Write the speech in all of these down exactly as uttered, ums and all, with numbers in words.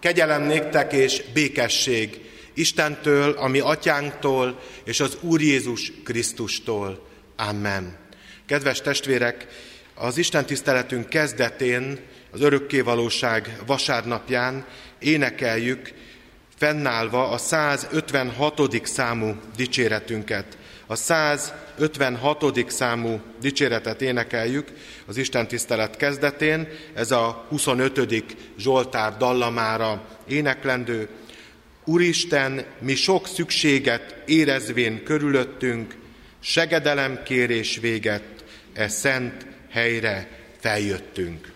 Kegyelem néktek és békesség Istentől, a mi atyánktól és az Úr Jézus Krisztustól. Amen. Kedves testvérek, az Isten tiszteletünk kezdetén, az örökkévalóság vasárnapján énekeljük fennállva a százötvenhatodik számú dicséretünket. A százötvenhatodik számú dicséretet énekeljük az Isten tisztelet kezdetén, ez a huszonötödik Zsoltár dallamára éneklendő. Úristen, mi sok szükséget érezvén körülöttünk, segedelem kérés véget, e szent helyre feljöttünk.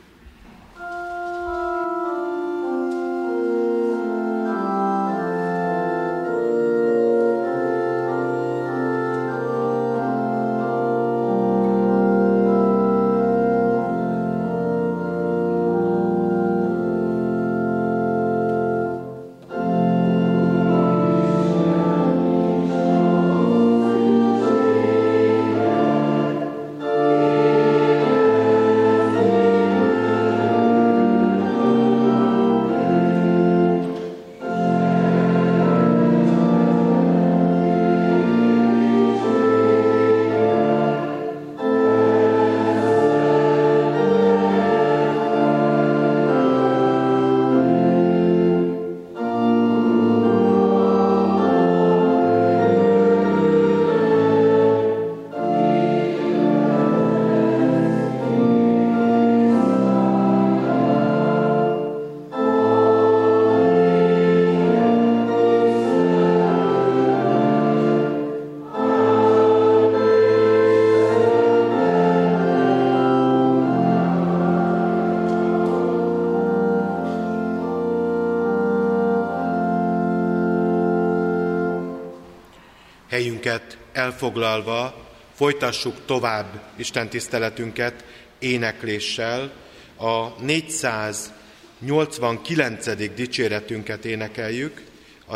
Helyünket elfoglalva folytassuk tovább Isten tiszteletünket énekléssel. A négyszáznyolcvankilencedik dicséretünket énekeljük. A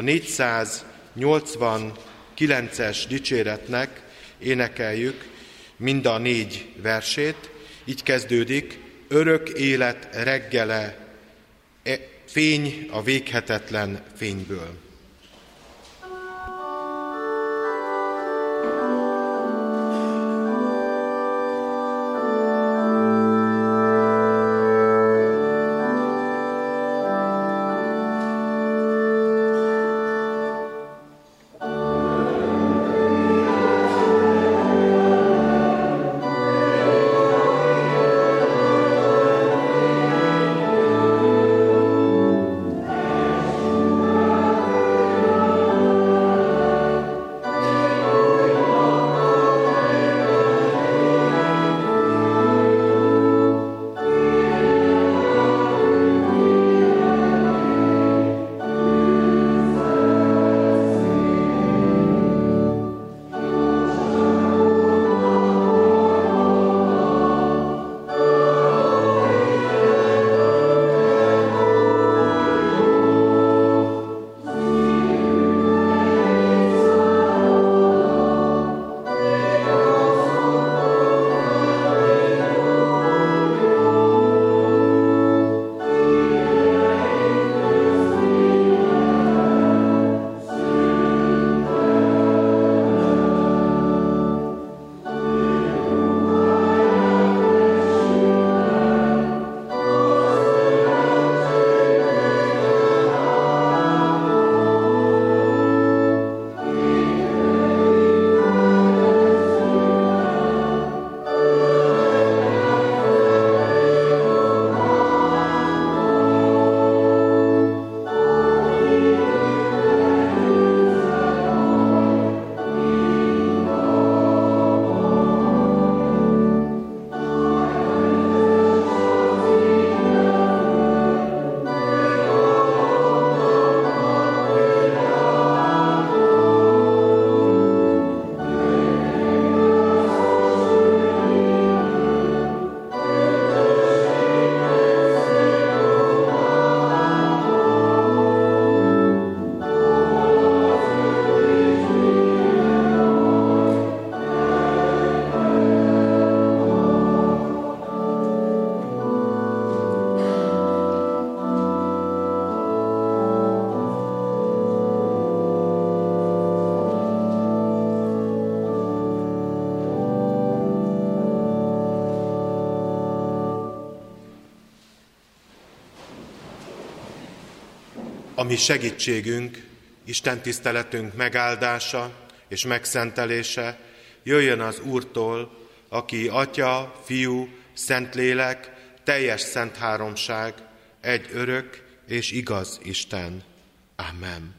négyszáznyolcvankilences dicséretnek énekeljük mind a négy versét. Így kezdődik: örök élet reggele, fény a véghetetlen fényből. Amen. A mi segítségünk, Isten tiszteletünk megáldása és megszentelése jöjjön az Úrtól, aki Atya, Fiú, Szentlélek, teljes szent háromság, egy örök és igaz Isten. Amen.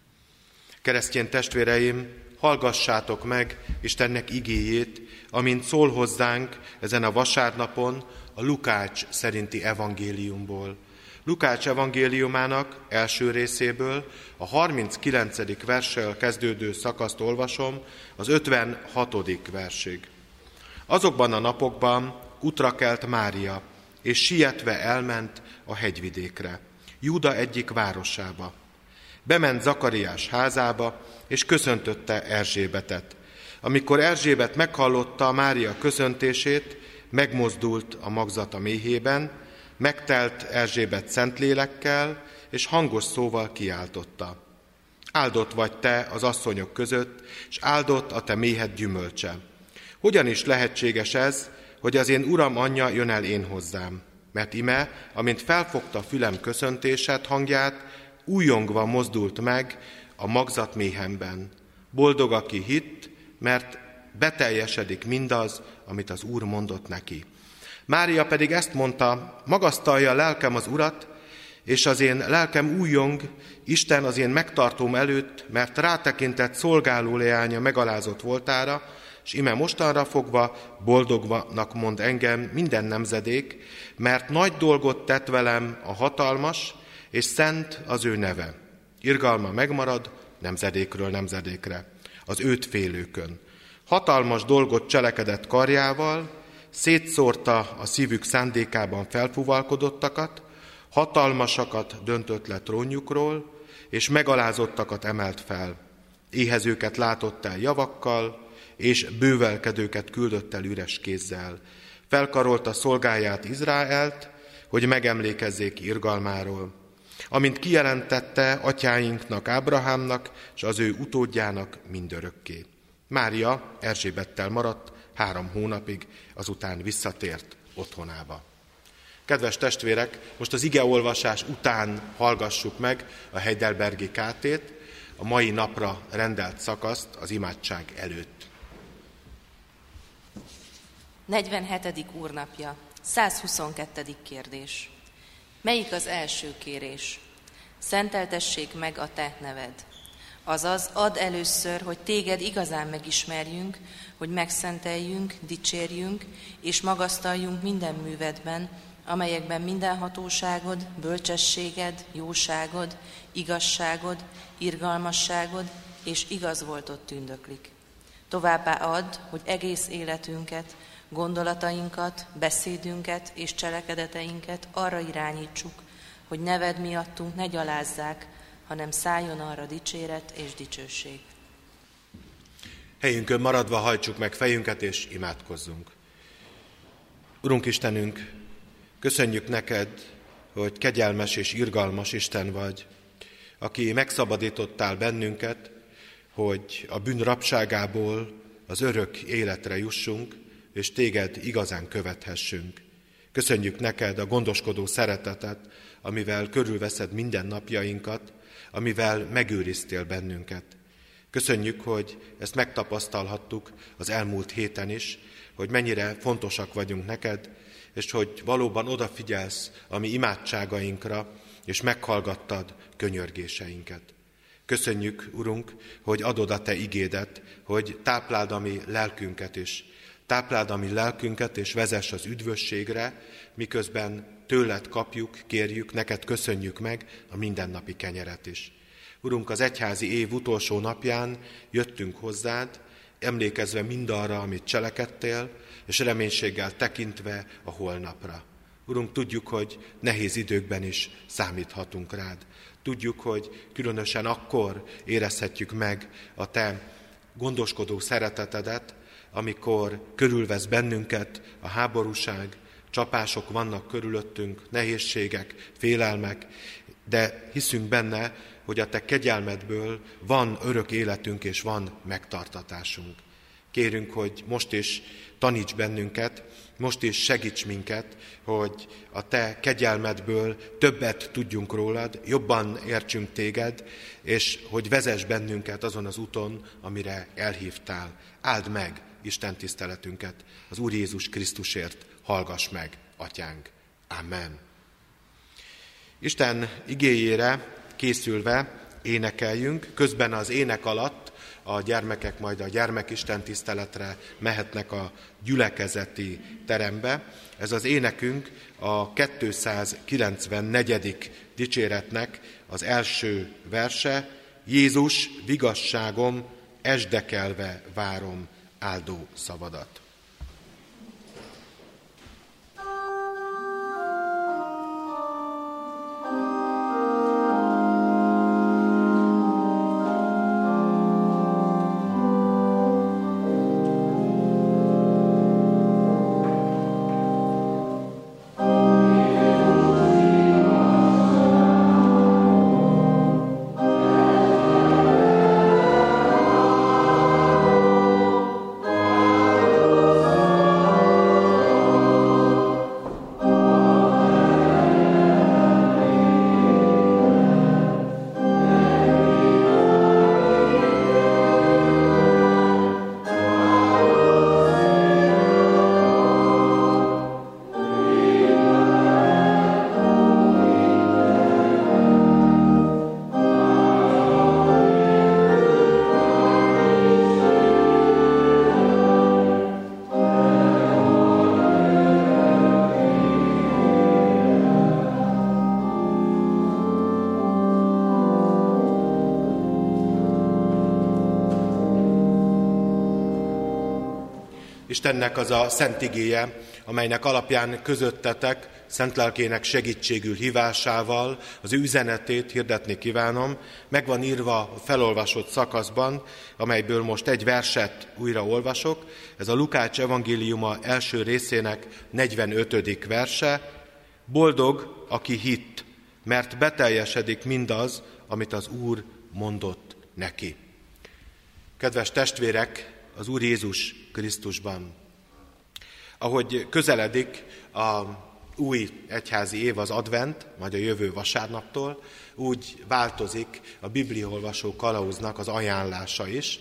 Keresztény testvéreim, hallgassátok meg Istennek igéjét, amint szól hozzánk ezen a vasárnapon a Lukács szerinti evangéliumból. Lukács evangéliumának első részéből a harminckilencedik verssel kezdődő szakaszt olvasom az ötvenhatodik versig. Azokban a napokban útra kelt Mária, és sietve elment a hegyvidékre, Júda egyik városába. Bement Zakariás házába, és köszöntötte Erzsébetet. Amikor Erzsébet meghallotta Mária köszöntését, megmozdult a magzata méhében, megtelt Erzsébet Szentlélekkel, és hangos szóval kiáltotta: Áldott vagy te az asszonyok között, és áldott a te méhed gyümölcse. Hogyan is lehetséges ez, hogy az én uram anyja jön el én hozzám? Mert ime, amint felfogta fülem köszöntésed hangját, újongva mozdult meg a magzat méhemben. Boldog, aki hitt, mert beteljesedik mindaz, amit az Úr mondott neki. Mária pedig ezt mondta: magasztalja lelkem az Urat, és az én lelkem újjong Isten az én megtartóm előtt, mert rátekintett szolgáló leánya megalázott voltára, és ime mostanra fogva boldognak mond engem minden nemzedék, mert nagy dolgot tett velem a hatalmas, és szent az ő neve. Irgalma megmarad nemzedékről nemzedékre, az őt félőkön. Hatalmas dolgot cselekedett karjával, szétszórta a szívük szándékában felfúvalkodottakat, hatalmasakat döntött le trónjukról, és megalázottakat emelt fel. Éhezőket látott el javakkal, és bővelkedőket küldött el üres kézzel. Felkarolta szolgáját Izraelt, hogy megemlékezzék irgalmáról. Amint kijelentette atyáinknak, Ábrahámnak, és az ő utódjának mindörökké. Mária Erzsébettel maradt három hónapig, azután visszatért otthonába. Kedves testvérek, most az igeolvasás után hallgassuk meg a Heidelbergi kátét, a mai napra rendelt szakaszt az imádság előtt. negyvenhetedik úrnapja, százhuszonkettő kérdés. Melyik az első kérés? Szenteltessék meg a te neved. Azaz, add először, hogy téged igazán megismerjünk, hogy megszenteljünk, dicsérjünk, és magasztaljunk minden művedben, amelyekben minden hatóságod, bölcsességed, jóságod, igazságod, irgalmasságod és igaz voltot tündöklik. Továbbá add, hogy egész életünket, gondolatainkat, beszédünket és cselekedeteinket arra irányítsuk, hogy neved miattunk ne gyalázzák, hanem szálljon arra dicséret és dicsőség. Helyünkön maradva hajtsuk meg fejünket és imádkozzunk. Urunk Istenünk, köszönjük neked, hogy kegyelmes és irgalmas Isten vagy, aki megszabadítottál bennünket, hogy a bűn rabságából az örök életre jussunk, és téged igazán követhessünk. Köszönjük neked a gondoskodó szeretetet, amivel körülveszed minden napjainkat, amivel megőriztél bennünket. Köszönjük, hogy ezt megtapasztalhattuk az elmúlt héten is, hogy mennyire fontosak vagyunk neked, és hogy valóban odafigyelsz a mi imádságainkra, és meghallgattad könyörgéseinket. Köszönjük, Urunk, hogy adod a te igédet, hogy tápláld a mi lelkünket is. Tápláld a mi lelkünket, és vezess az üdvösségre, miközben tőled kapjuk, kérjük, neked köszönjük meg a mindennapi kenyeret is. Urunk, az egyházi év utolsó napján jöttünk hozzád, emlékezve mindarra, amit cselekedtél, és reménységgel tekintve a holnapra. Urunk, tudjuk, hogy nehéz időkben is számíthatunk rád. Tudjuk, hogy különösen akkor érezhetjük meg a te gondoskodó szeretetedet, amikor körülvesz bennünket a háborúság, csapások vannak körülöttünk, nehézségek, félelmek, de hiszünk benne, hogy a te kegyelmedből van örök életünk és van megtartatásunk. Kérünk, hogy most is taníts bennünket, most is segíts minket, hogy a te kegyelmedből többet tudjunk rólad, jobban értsünk téged, és hogy vezess bennünket azon az úton, amire elhívtál. Áld meg Isten tiszteletünket, az Úr Jézus Krisztusért hallgass meg, Atyánk. Amen. Isten igéjére készülve énekeljünk, közben az ének alatt a gyermekek majd a gyermekisten tiszteletre mehetnek a gyülekezeti terembe. Ez az énekünk a kétszázkilencvennegyedik dicséretnek az első verse. Jézus, vigasságom, esdekelve várom áldó szavadat. Istennek az a szent igéje, amelynek alapján közöttetek szent lelkének segítségül hívásával az ő üzenetét hirdetni kívánom. Meg van írva a felolvasott szakaszban, amelyből most egy verset újra olvasok. Ez a Lukács evangéliuma első részének negyvenötödik verse. Boldog, aki hitt, mert beteljesedik mindaz, amit az Úr mondott neki. Kedves testvérek, az Úr Jézus Krisztusban. Ahogy közeledik a új egyházi év, az advent, majd a jövő vasárnaptól, úgy változik a bibliaolvasó kalauznak az ajánlása is,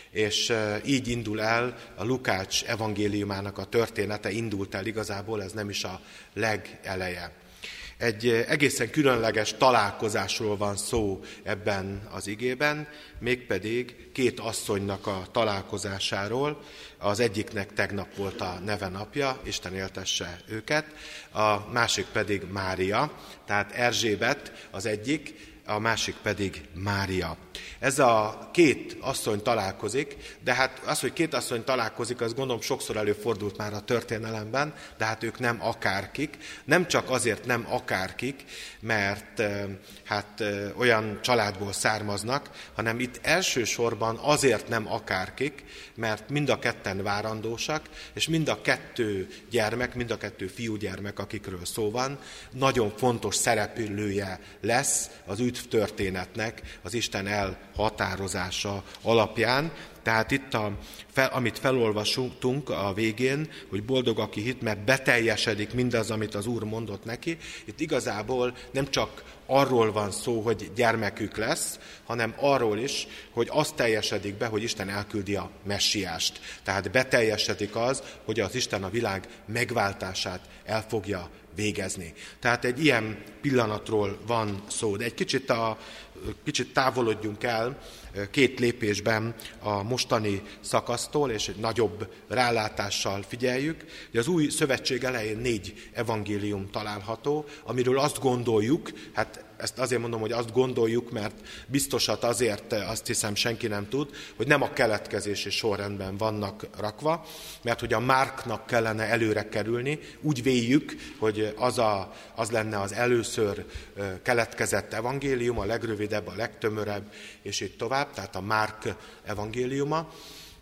és így indul el a Lukács evangéliumának a története, indult el igazából, ez nem is a legeleje. Egy egészen különleges találkozásról van szó ebben az igében, mégpedig két asszonynak a találkozásáról. Az egyiknek tegnap volt a nevenapja, Isten éltesse őket, a másik pedig Mária, tehát Erzsébet az egyik, a másik pedig Mária. Ez a két asszony találkozik, de hát az, hogy két asszony találkozik, az gondolom sokszor előfordult már a történelemben, de hát ők nem akárkik. Nem csak azért nem akárkik, mert hát olyan családból származnak, hanem itt elsősorban azért nem akárkik, mert mind a ketten várandósak, és mind a kettő gyermek, mind a kettő fiúgyermek, akikről szó van, nagyon fontos szereplője lesz az üdv történetnek, az Isten elhatározása alapján. Tehát itt, a, fel, amit felolvasunk a végén, hogy boldog, aki hitt, mert beteljesedik mindaz, amit az Úr mondott neki. Itt igazából nem csak arról van szó, hogy gyermekük lesz, hanem arról is, hogy az teljesedik be, hogy Isten elküldi a messiást. Tehát beteljesedik az, hogy az Isten a világ megváltását el fogja végezni. Tehát egy ilyen pillanatról van szó. De egy kicsit, a, kicsit távolodjunk el két lépésben a mostani szakasztól, és egy nagyobb rálátással figyeljük. Az új szövetség elején négy evangélium található, amiről azt gondoljuk, hát ezt azért mondom, hogy azt gondoljuk, mert biztosat azért azt hiszem senki nem tud, hogy nem a keletkezési sorrendben vannak rakva, mert hogy a Márknak kellene előre kerülni, úgy véljük, hogy az, a, az lenne az először keletkezett evangélium, a legrövidebb, a legtömörebb, és így tovább, tehát a Márk evangéliuma.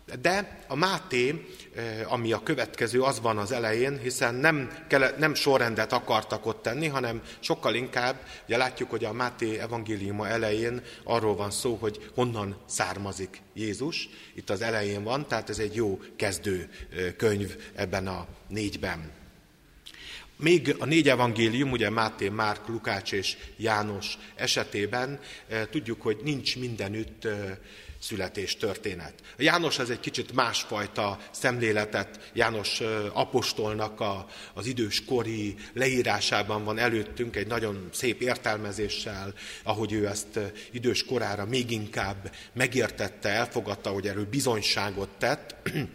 De a Máté, ami a következő, az van az elején, hiszen nem, nem sorrendet akartak ott tenni, hanem sokkal inkább, ugye látjuk, hogy a Máté evangéliuma elején arról van szó, hogy honnan származik Jézus. Itt az elején van, tehát ez egy jó kezdő könyv ebben a négyben. Még a négy evangélium, ugye Máté, Márk, Lukács és János esetében tudjuk, hogy nincs mindenütt születéstörténet. A János ez egy kicsit másfajta szemléletet, János apostolnak a, az időskori leírásában van előttünk, egy nagyon szép értelmezéssel, ahogy ő ezt idős korára még inkább megértette, elfogadta, hogy erről bizonyságot tett.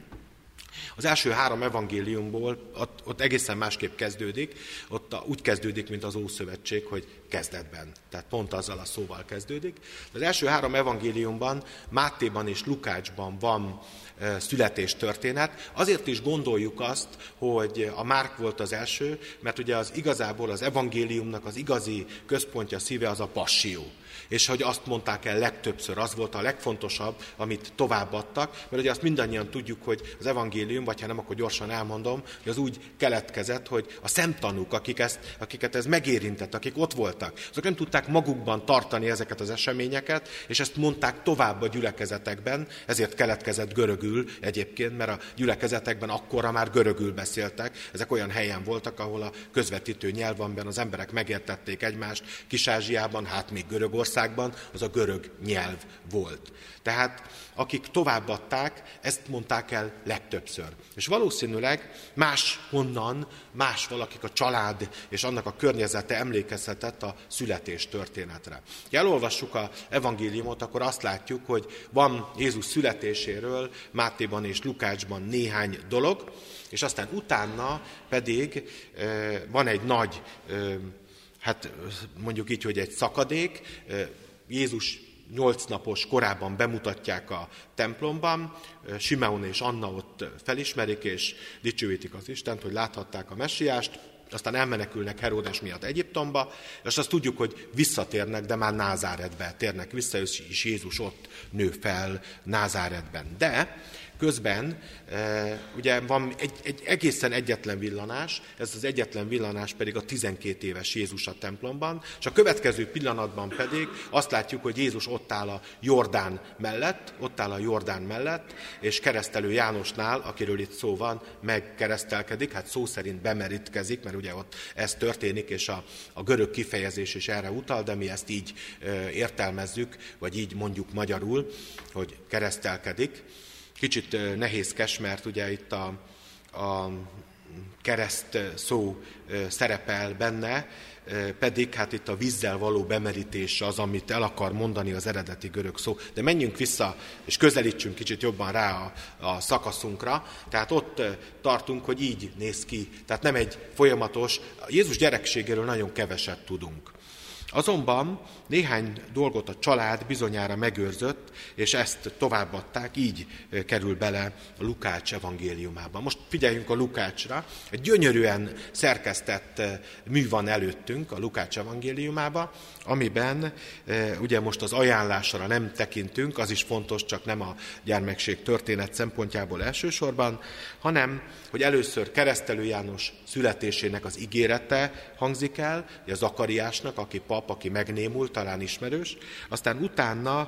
Az első három evangéliumból ott, ott egészen másképp kezdődik, ott a, úgy kezdődik, mint az Ószövetség, hogy kezdetben. Tehát pont azzal a szóval kezdődik. Az első három evangéliumban, Mátéban és Lukácsban van e, születéstörténet. Azért is gondoljuk azt, hogy a Márk volt az első, mert ugye az igazából az evangéliumnak az igazi központja, szíve az a passzió. És hogy azt mondták el legtöbbször, az volt a legfontosabb, amit továbbadtak, mert ugye azt mindannyian tudjuk, hogy az evangélium, vagy ha nem, akkor gyorsan elmondom, hogy az úgy keletkezett, hogy a szemtanúk, akik ezt, akiket ez megérintett, akik ott voltak, azok nem tudták magukban tartani ezeket az eseményeket, és ezt mondták tovább a gyülekezetekben, ezért keletkezett görögül egyébként, mert a gyülekezetekben akkorra már görögül beszéltek, ezek olyan helyen voltak, ahol a közvetítő nyelv, amiben az emberek megértették egymást, Kis-Ázsiában, hát még Görögországban, az a görög nyelv volt. Tehát akik továbbadták, ezt mondták el legtöbbször. És valószínűleg más honnan, más valakik a család és annak a környezete emlékezhetett a születés történetre. Ha elolvassuk az evangéliumot, akkor azt látjuk, hogy van Jézus születéséről Mátéban és Lukácsban néhány dolog, és aztán utána pedig e, van egy nagy, e, hát mondjuk így, hogy egy szakadék. E, Jézus nyolc napos korában bemutatják a templomban, Simeon és Anna ott felismerik és dicsőítik az Istent, hogy láthatták a messiást, aztán elmenekülnek Heródes miatt Egyiptomba, és azt tudjuk, hogy visszatérnek, de már Názáretbe térnek vissza, és Jézus ott nő fel Názáretben. De közben e, ugye van egy, egy egészen egyetlen villanás, ez az egyetlen villanás pedig a tizenkét éves Jézus a templomban, és a következő pillanatban pedig azt látjuk, hogy Jézus ott áll a Jordán mellett, ott áll a Jordán mellett, és keresztelő Jánosnál, akiről itt szó van, megkeresztelkedik, hát szó szerint bemerítkezik, mert ugye ott ez történik, és a, a görög kifejezés is erre utal, de mi ezt így e, értelmezzük, vagy így mondjuk magyarul, hogy keresztelkedik. Kicsit nehézkes, mert ugye itt a, a kereszt szó szerepel benne, pedig hát itt a vízzel való bemerítés az, amit el akar mondani az eredeti görög szó. De menjünk vissza, és közelítsünk kicsit jobban rá a, a szakaszunkra. Tehát ott tartunk, hogy így néz ki. Tehát nem egy folyamatos, Jézus gyerekségéről nagyon keveset tudunk. Azonban néhány dolgot a család bizonyára megőrzött, és ezt továbbadták, így kerül bele a Lukács evangéliumába. Most figyeljünk a Lukácsra. Egy gyönyörűen szerkesztett mű van előttünk a Lukács evangéliumába, amiben ugye most az ajánlásra nem tekintünk, az is fontos, csak nem a gyermekség történet szempontjából elsősorban, hanem, hogy először keresztelő János születésének az ígérete hangzik el, a Zakariásnak, aki pap, aki megnémult, talán ismerős, aztán utána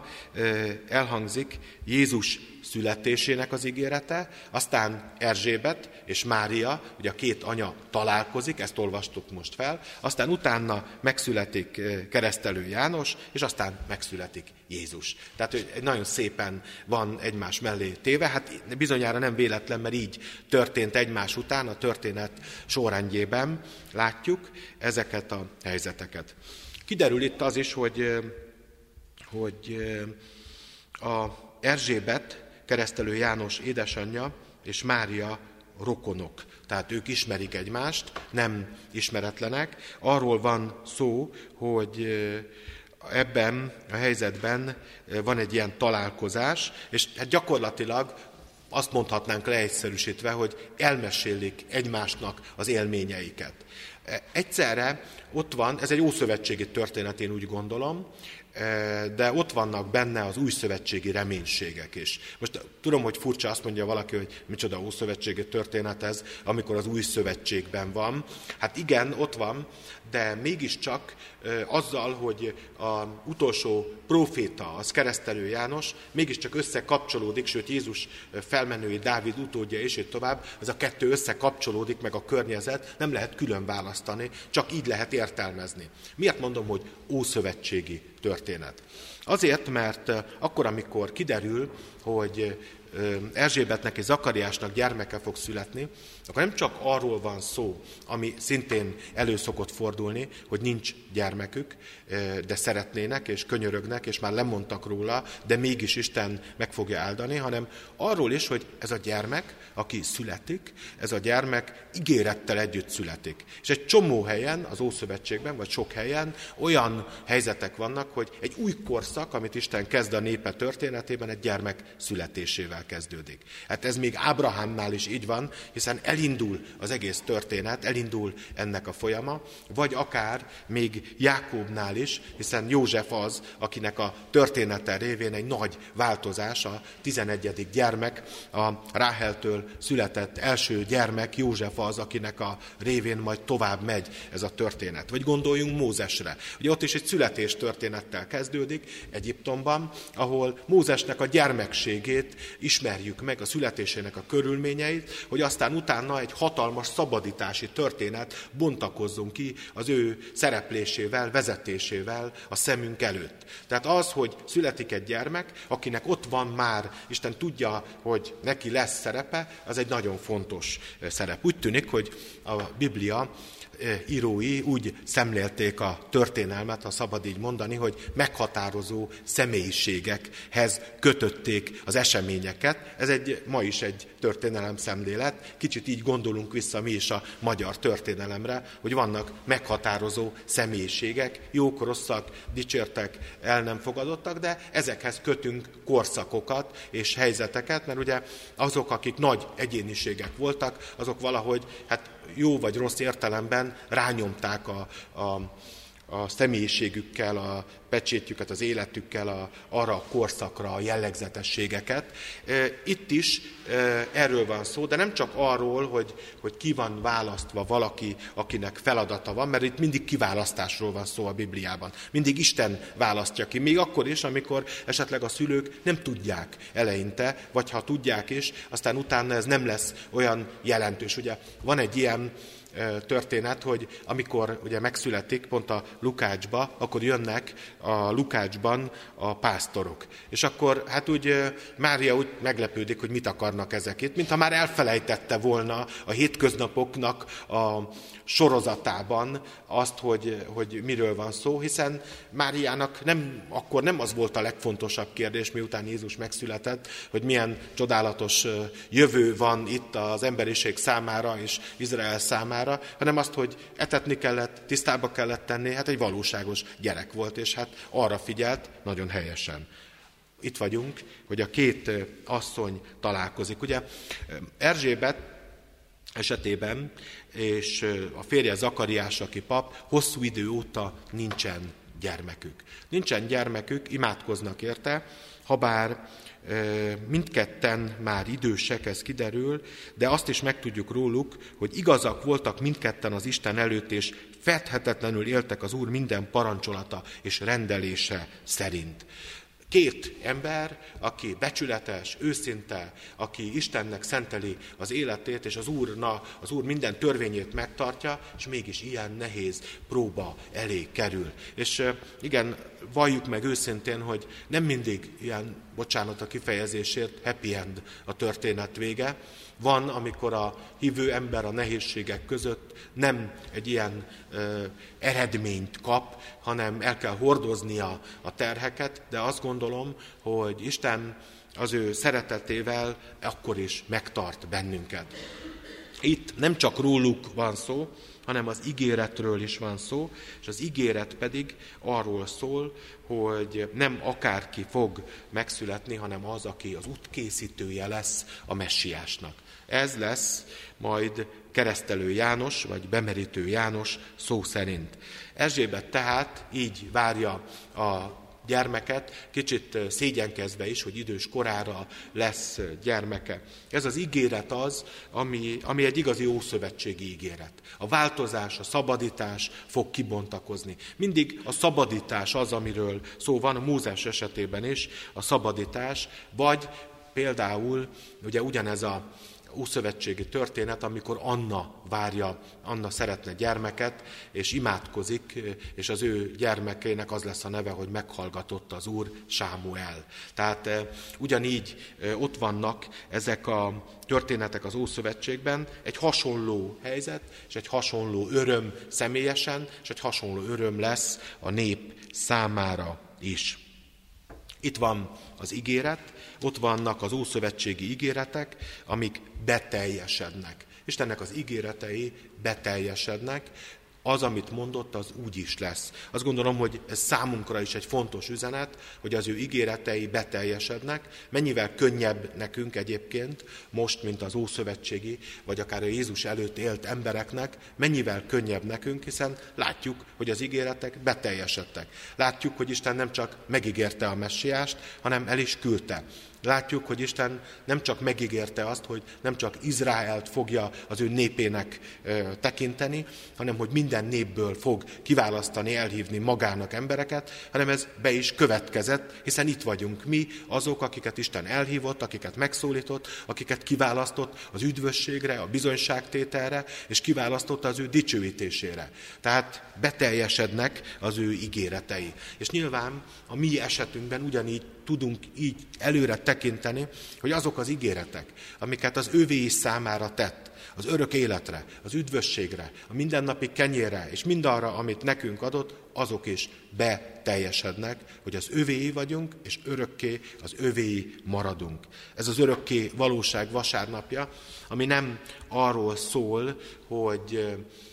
elhangzik Jézus születésének az ígérete, aztán Erzsébet és Mária, ugye a két anya találkozik, ezt olvastuk most fel, aztán utána megszületik keresztelő János, és aztán megszületik Jézus. Tehát hogy nagyon szépen van egymás mellé téve, hát bizonyára nem véletlen, mert így történt egymás után, a történet sorrendjében látjuk ezeket a helyzeteket. Kiderül itt az is, hogy, hogy a Erzsébet, keresztelő János édesanyja és Mária rokonok. Tehát ők ismerik egymást, nem ismeretlenek. Arról van szó, hogy ebben a helyzetben van egy ilyen találkozás, és hát gyakorlatilag azt mondhatnánk leegyszerűsítve, hogy elmesélik egymásnak az élményeiket. Egyszerre ott van, ez egy ószövetségi történet, én úgy gondolom, de ott vannak benne az újszövetségi reménységek is. Most tudom, hogy furcsa, azt mondja valaki, hogy micsoda ószövetségi történet ez, amikor az új szövetségben van. Hát igen, ott van, de mégiscsak azzal, hogy az utolsó próféta, az Keresztelő János, mégiscsak összekapcsolódik, sőt Jézus felmenői Dávid utódja, és így tovább, ez a kettő összekapcsolódik, meg a környezet, nem lehet külön választani, csak így lehet értelmezni. Miért mondom, hogy ószövetségi történet? Azért, mert akkor, amikor kiderül, hogy Erzsébetnek és Zakariásnak gyermeke fog születni, akkor nem csak arról van szó, ami szintén elő szokott fordulni, hogy nincs gyermekük, de szeretnének és könyörögnek, és már lemondtak róla, de mégis Isten meg fogja áldani, hanem arról is, hogy ez a gyermek, aki születik, ez a gyermek ígérettel együtt születik. És egy csomó helyen, az Ószövetségben, vagy sok helyen olyan helyzetek vannak, hogy egy új korszak, amit Isten kezd a népe történetében, egy gyermek születésével kezdődik. Hát ez még Ábrahámnál is így van, hiszen elindul az egész történet, elindul ennek a folyama, vagy akár még Jákóbnál is, hiszen József az, akinek a története révén egy nagy változás, a tizenegyedik gyermek, a Ráheltől született első gyermek, József az, akinek a révén majd tovább megy ez a történet. Vagy gondoljunk Mózesre. Ugye ott is egy születés történettel kezdődik Egyiptomban, ahol Mózesnek a gyermekségét ismerjük meg, a születésének a körülményeit, hogy aztán utána egy hatalmas szabadítási történet bontakozzon ki az ő szereplésével, vezetésével a szemünk előtt. Tehát az, hogy születik egy gyermek, akinek ott van már, Isten tudja, hogy neki lesz szerepe, az egy nagyon fontos szerep. Úgy tűnik, hogy a Biblia írói úgy szemlélték a történelmet, ha szabad így mondani, hogy meghatározó személyiségekhez kötötték az eseményeket. Ez egy, ma is egy történelem szemlélet. Kicsit így gondolunk vissza mi is a magyar történelemre, hogy vannak meghatározó személyiségek, jók, rosszak, dicsértek, el nem fogadottak, de ezekhez kötünk korszakokat és helyzeteket, mert ugye azok, akik nagy egyéniségek voltak, azok valahogy hát jó vagy rossz értelemben rányomták a, a, a személyiségükkel, a pecsétjüket, az életükkel a, arra a korszakra a jellegzetességeket. Itt is erről van szó, de nem csak arról, hogy, hogy ki van választva valaki, akinek feladata van, mert itt mindig kiválasztásról van szó a Bibliában. Mindig Isten választja ki, még akkor is, amikor esetleg a szülők nem tudják eleinte, vagy ha tudják is, aztán utána ez nem lesz olyan jelentős. Ugye van egy ilyen történet, hogy amikor ugye megszületik pont a Lukácsba, akkor jönnek a Lukácsban a pásztorok. És akkor hát úgy Mária úgy meglepődik, hogy mit akarnak ezek itt, mintha már elfelejtette volna a hétköznapoknak a sorozatában azt, hogy, hogy miről van szó, hiszen Máriának nem, akkor nem az volt a legfontosabb kérdés, miután Jézus megszületett, hogy milyen csodálatos jövő van itt az emberiség számára és Izrael számára, hanem azt, hogy etetni kellett, tisztába kellett tenni, hát egy valóságos gyerek volt, és hát arra figyelt nagyon helyesen. Itt vagyunk, hogy a két asszony találkozik. Ugye Erzsébet esetében, és a férje Zakariás, aki pap, hosszú idő óta nincsen gyermekük. Nincsen gyermekük, imádkoznak érte, habár mindketten már idősek, ez kiderül, de azt is megtudjuk róluk, hogy igazak voltak mindketten az Isten előtt, és fedhetetlenül éltek az Úr minden parancsolata és rendelése szerint. Két ember, aki becsületes, őszinte, aki Istennek szenteli az életét, és az, Úrna, az Úr minden törvényét megtartja, és mégis ilyen nehéz próba elé kerül. És igen, valljuk meg őszintén, hogy nem mindig ilyen, bocsánat a kifejezésért, happy end a történet vége. Van, amikor a hívő ember a nehézségek között nem egy ilyen ö, eredményt kap, hanem el kell hordoznia a terheket, de azt gondolom, hogy Isten az ő szeretetével akkor is megtart bennünket. Itt nem csak róluk van szó, hanem az ígéretről is van szó, és az ígéret pedig arról szól, hogy nem akárki fog megszületni, hanem az, aki az útkészítője lesz a messiásnak. Ez lesz majd Keresztelő János, vagy bemerítő János szó szerint. Erzsébet tehát így várja a gyermeket, kicsit szégyenkezve is, hogy idős korára lesz gyermeke. Ez az ígéret az, ami, ami egy igazi ószövetségi ígéret. A változás, a szabadítás fog kibontakozni. Mindig a szabadítás az, amiről szó van, a Mózes esetében is a szabadítás, vagy például ugye ugyanez a ószövetségi történet, amikor Anna várja, Anna szeretne gyermeket, és imádkozik, és az ő gyermekének az lesz a neve, hogy meghallgatott az Úr, Sámuel. Tehát ugyanígy ott vannak ezek a történetek az Ószövetségben, egy hasonló helyzet, és egy hasonló öröm személyesen, és egy hasonló öröm lesz a nép számára is. Itt van az ígéret, ott vannak az ószövetségi ígéretek, amik beteljesednek. Istennek az ígéretei beteljesednek, az, amit mondott, az úgy is lesz. Azt gondolom, hogy ez számunkra is egy fontos üzenet, hogy az ő ígéretei beteljesednek. Mennyivel könnyebb nekünk egyébként most, mint az ószövetségi, vagy akár a Jézus előtt élt embereknek, mennyivel könnyebb nekünk, hiszen látjuk, hogy az ígéretek beteljesedtek. Látjuk, hogy Isten nem csak megígérte a messiást, hanem el is küldte. Látjuk, hogy Isten nem csak megígérte azt, hogy nem csak Izraelt fogja az ő népének ö, tekinteni, hanem hogy minden népből fog kiválasztani, elhívni magának embereket, hanem ez be is következett, hiszen itt vagyunk mi, azok, akiket Isten elhívott, akiket megszólított, akiket kiválasztott az üdvösségre, a bizonyságtételre, és kiválasztotta az ő dicsőítésére. Tehát beteljesednek az ő ígéretei. És nyilván a mi esetünkben ugyanígy tudunk így előre tekinteni, hogy azok az ígéretek, amiket az övéi számára tett, az örök életre, az üdvösségre, a mindennapi kenyérre, és mindarra, amit nekünk adott, azok is beteljesednek, hogy az övéi vagyunk, és örökké az övéi maradunk. Ez az örökké valóság vasárnapja, ami nem arról szól, hogy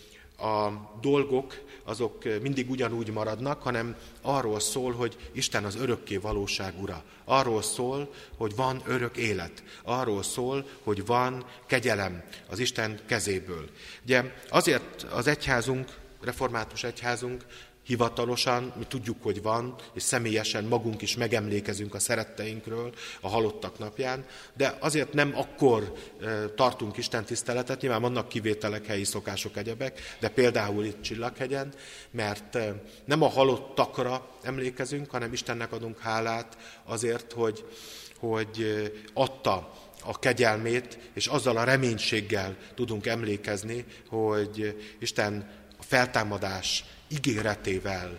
a dolgok azok mindig ugyanúgy maradnak, hanem arról szól, hogy Isten az örökké valóság ura. Arról szól, hogy van örök élet. Arról szól, hogy van kegyelem az Isten kezéből. Ugye azért az egyházunk, református egyházunk hivatalosan, mi tudjuk, hogy van, és személyesen magunk is megemlékezünk a szeretteinkről a halottak napján, de azért nem akkor e, tartunk istentiszteletet, nyilván vannak kivételek, helyi szokások, egyebek, de például itt Csillaghegyen, mert e, nem a halottakra emlékezünk, hanem Istennek adunk hálát azért, hogy, hogy adta a kegyelmét, és azzal a reménységgel tudunk emlékezni, hogy Isten a feltámadás ígéretével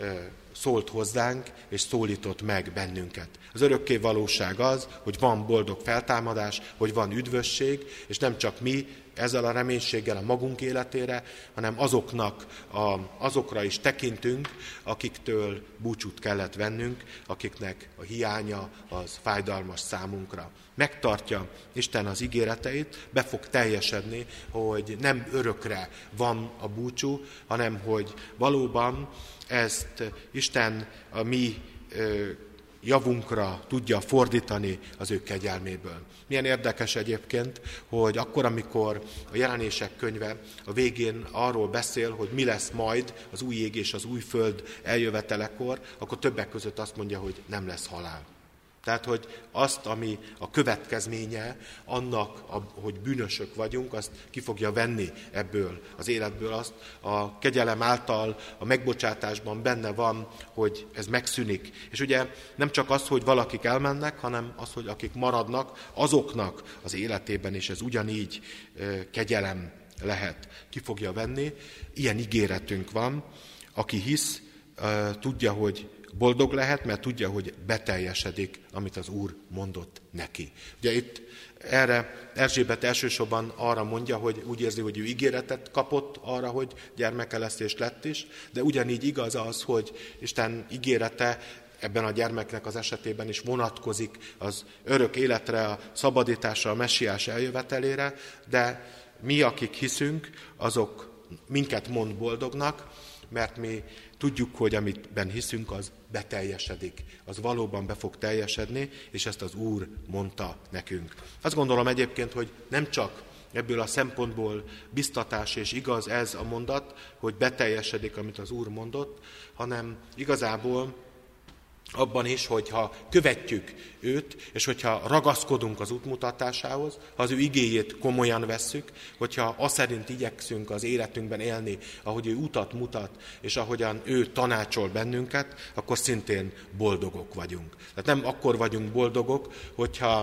szólt hozzánk, és szólított meg bennünket. Az örökké valóság az, hogy van boldog feltámadás, hogy van üdvösség, és nem csak mi ezzel a reménységgel a magunk életére, hanem azoknak, a, azokra is tekintünk, akiktől búcsút kellett vennünk, akiknek a hiánya az fájdalmas számunkra. Megtartja Isten az ígéreteit, be fog teljesedni, hogy nem örökre van a búcsú, hanem hogy valóban ezt Isten a mi ö, javunkra tudja fordítani az ő kegyelméből. Milyen érdekes egyébként, hogy akkor, amikor a Jelenések könyve a végén arról beszél, hogy mi lesz majd az új ég és az új föld eljövetelekor, akkor többek között azt mondja, hogy nem lesz halál. Tehát, hogy azt, ami a következménye annak, hogy bűnösök vagyunk, azt ki fogja venni ebből az életből. Azt a kegyelem által a megbocsátásban benne van, hogy ez megszűnik. És ugye nem csak az, hogy valakik elmennek, hanem az, hogy akik maradnak, azoknak az életében is ez ugyanígy kegyelem lehet. Ki fogja venni. Ilyen ígéretünk van. Aki hisz, tudja, hogy boldog lehet, mert tudja, hogy beteljesedik, amit az Úr mondott neki. Ugye itt erre Erzsébet elsősorban arra mondja, hogy úgy érzi, hogy ő ígéretet kapott arra, hogy gyermeke lesz és lett is, de ugyanígy igaz az, hogy Isten ígérete ebben a gyermeknek az esetében is vonatkozik az örök életre, a szabadításra, a messiás eljövetelére, de mi, akik hiszünk, azok minket mond boldognak, mert mi tudjuk, hogy amitben hiszünk, az beteljesedik. Az valóban be fog teljesedni, és ezt az Úr mondta nekünk. Azt gondolom egyébként, hogy nem csak ebből a szempontból biztatás és igaz ez a mondat, hogy beteljesedik, amit az Úr mondott, hanem igazából abban is, hogyha követjük őt, és hogyha ragaszkodunk az útmutatásához, ha az ő igéjét komolyan vesszük, hogyha azt szerint igyekszünk az életünkben élni, ahogy ő utat mutat, és ahogyan ő tanácsol bennünket, akkor szintén boldogok vagyunk. Tehát nem akkor vagyunk boldogok, hogyha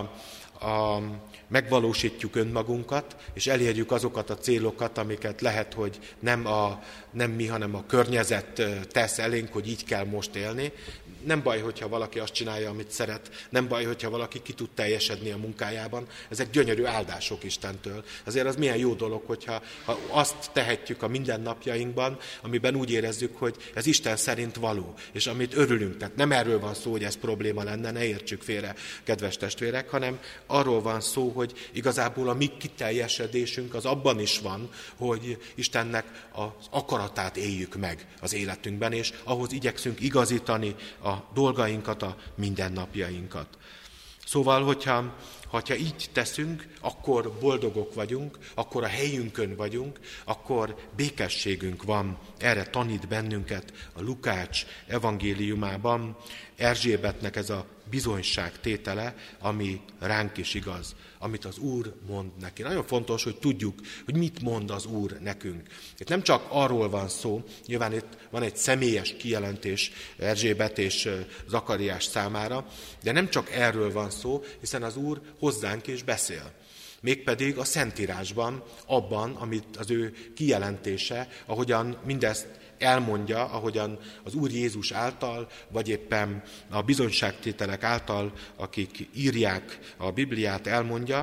a, megvalósítjuk önmagunkat, és elérjük azokat a célokat, amiket lehet, hogy nem, a, nem mi, hanem a környezet tesz elénk, hogy így kell most élni. Nem baj, hogyha valaki azt csinálja, amit szeret, nem baj, hogyha valaki ki tud teljesedni a munkájában. Ezek gyönyörű áldások Istentől. Azért az milyen jó dolog, hogyha ha azt tehetjük a mindennapjainkban, amiben úgy érezzük, hogy ez Isten szerint való, és amit örülünk. Tehát nem erről van szó, hogy ez probléma lenne, ne értsük félre, kedves testvérek, hanem arról van szó, hogy igazából a mi kiteljesedésünk az abban is van, hogy Istennek az akaratát éljük meg az életünkben, és ahhoz igyekszünk igazítani a dolgainkat, a mindennapjainkat. Szóval, hogyha, hogyha így teszünk, akkor boldogok vagyunk, akkor a helyünkön vagyunk, akkor békességünk van. Erre tanít bennünket a Lukács evangéliumában Erzsébetnek ez a bizonyságtétele, ami ránk is igaz, amit az Úr mond neki. Nagyon fontos, hogy tudjuk, hogy mit mond az Úr nekünk. Itt nem csak arról van szó, nyilván itt van egy személyes kijelentés Erzsébet és Zakariás számára, de nem csak erről van szó, hiszen az Úr hozzánk is beszél. Mégpedig a Szentírásban, abban, amit az ő kijelentése, ahogyan mindezt elmondja, ahogyan az Úr Jézus által, vagy éppen a bizonyságtételek által, akik írják a Bibliát, elmondja,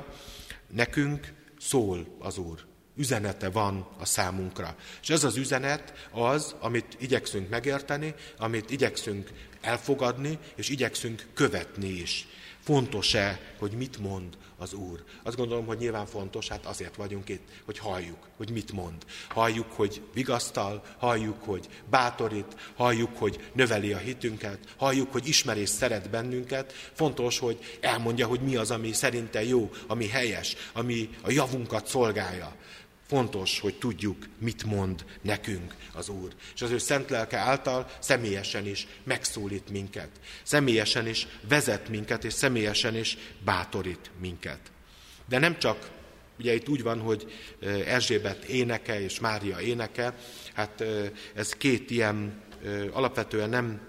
nekünk szól az Úr. Üzenete van a számunkra. És ez az üzenet az, amit igyekszünk megérteni, amit igyekszünk elfogadni, és igyekszünk követni is. Fontos-e, hogy mit mond az Úr? Azt gondolom, hogy nyilván fontos, hát azért vagyunk itt, hogy halljuk, hogy mit mond. Halljuk, hogy vigasztal, halljuk, hogy bátorít, halljuk, hogy növeli a hitünket, halljuk, hogy ismer és szeret bennünket. Fontos, hogy elmondja, hogy mi az, ami szerinte jó, ami helyes, ami a javunkat szolgálja. Fontos, hogy tudjuk, mit mond nekünk az Úr. És az ő szent lelke által személyesen is megszólít minket. Személyesen is vezet minket, és személyesen is bátorít minket. De nem csak, ugye itt úgy van, hogy Erzsébet éneke és Mária éneke, hát ez két ilyen alapvetően nem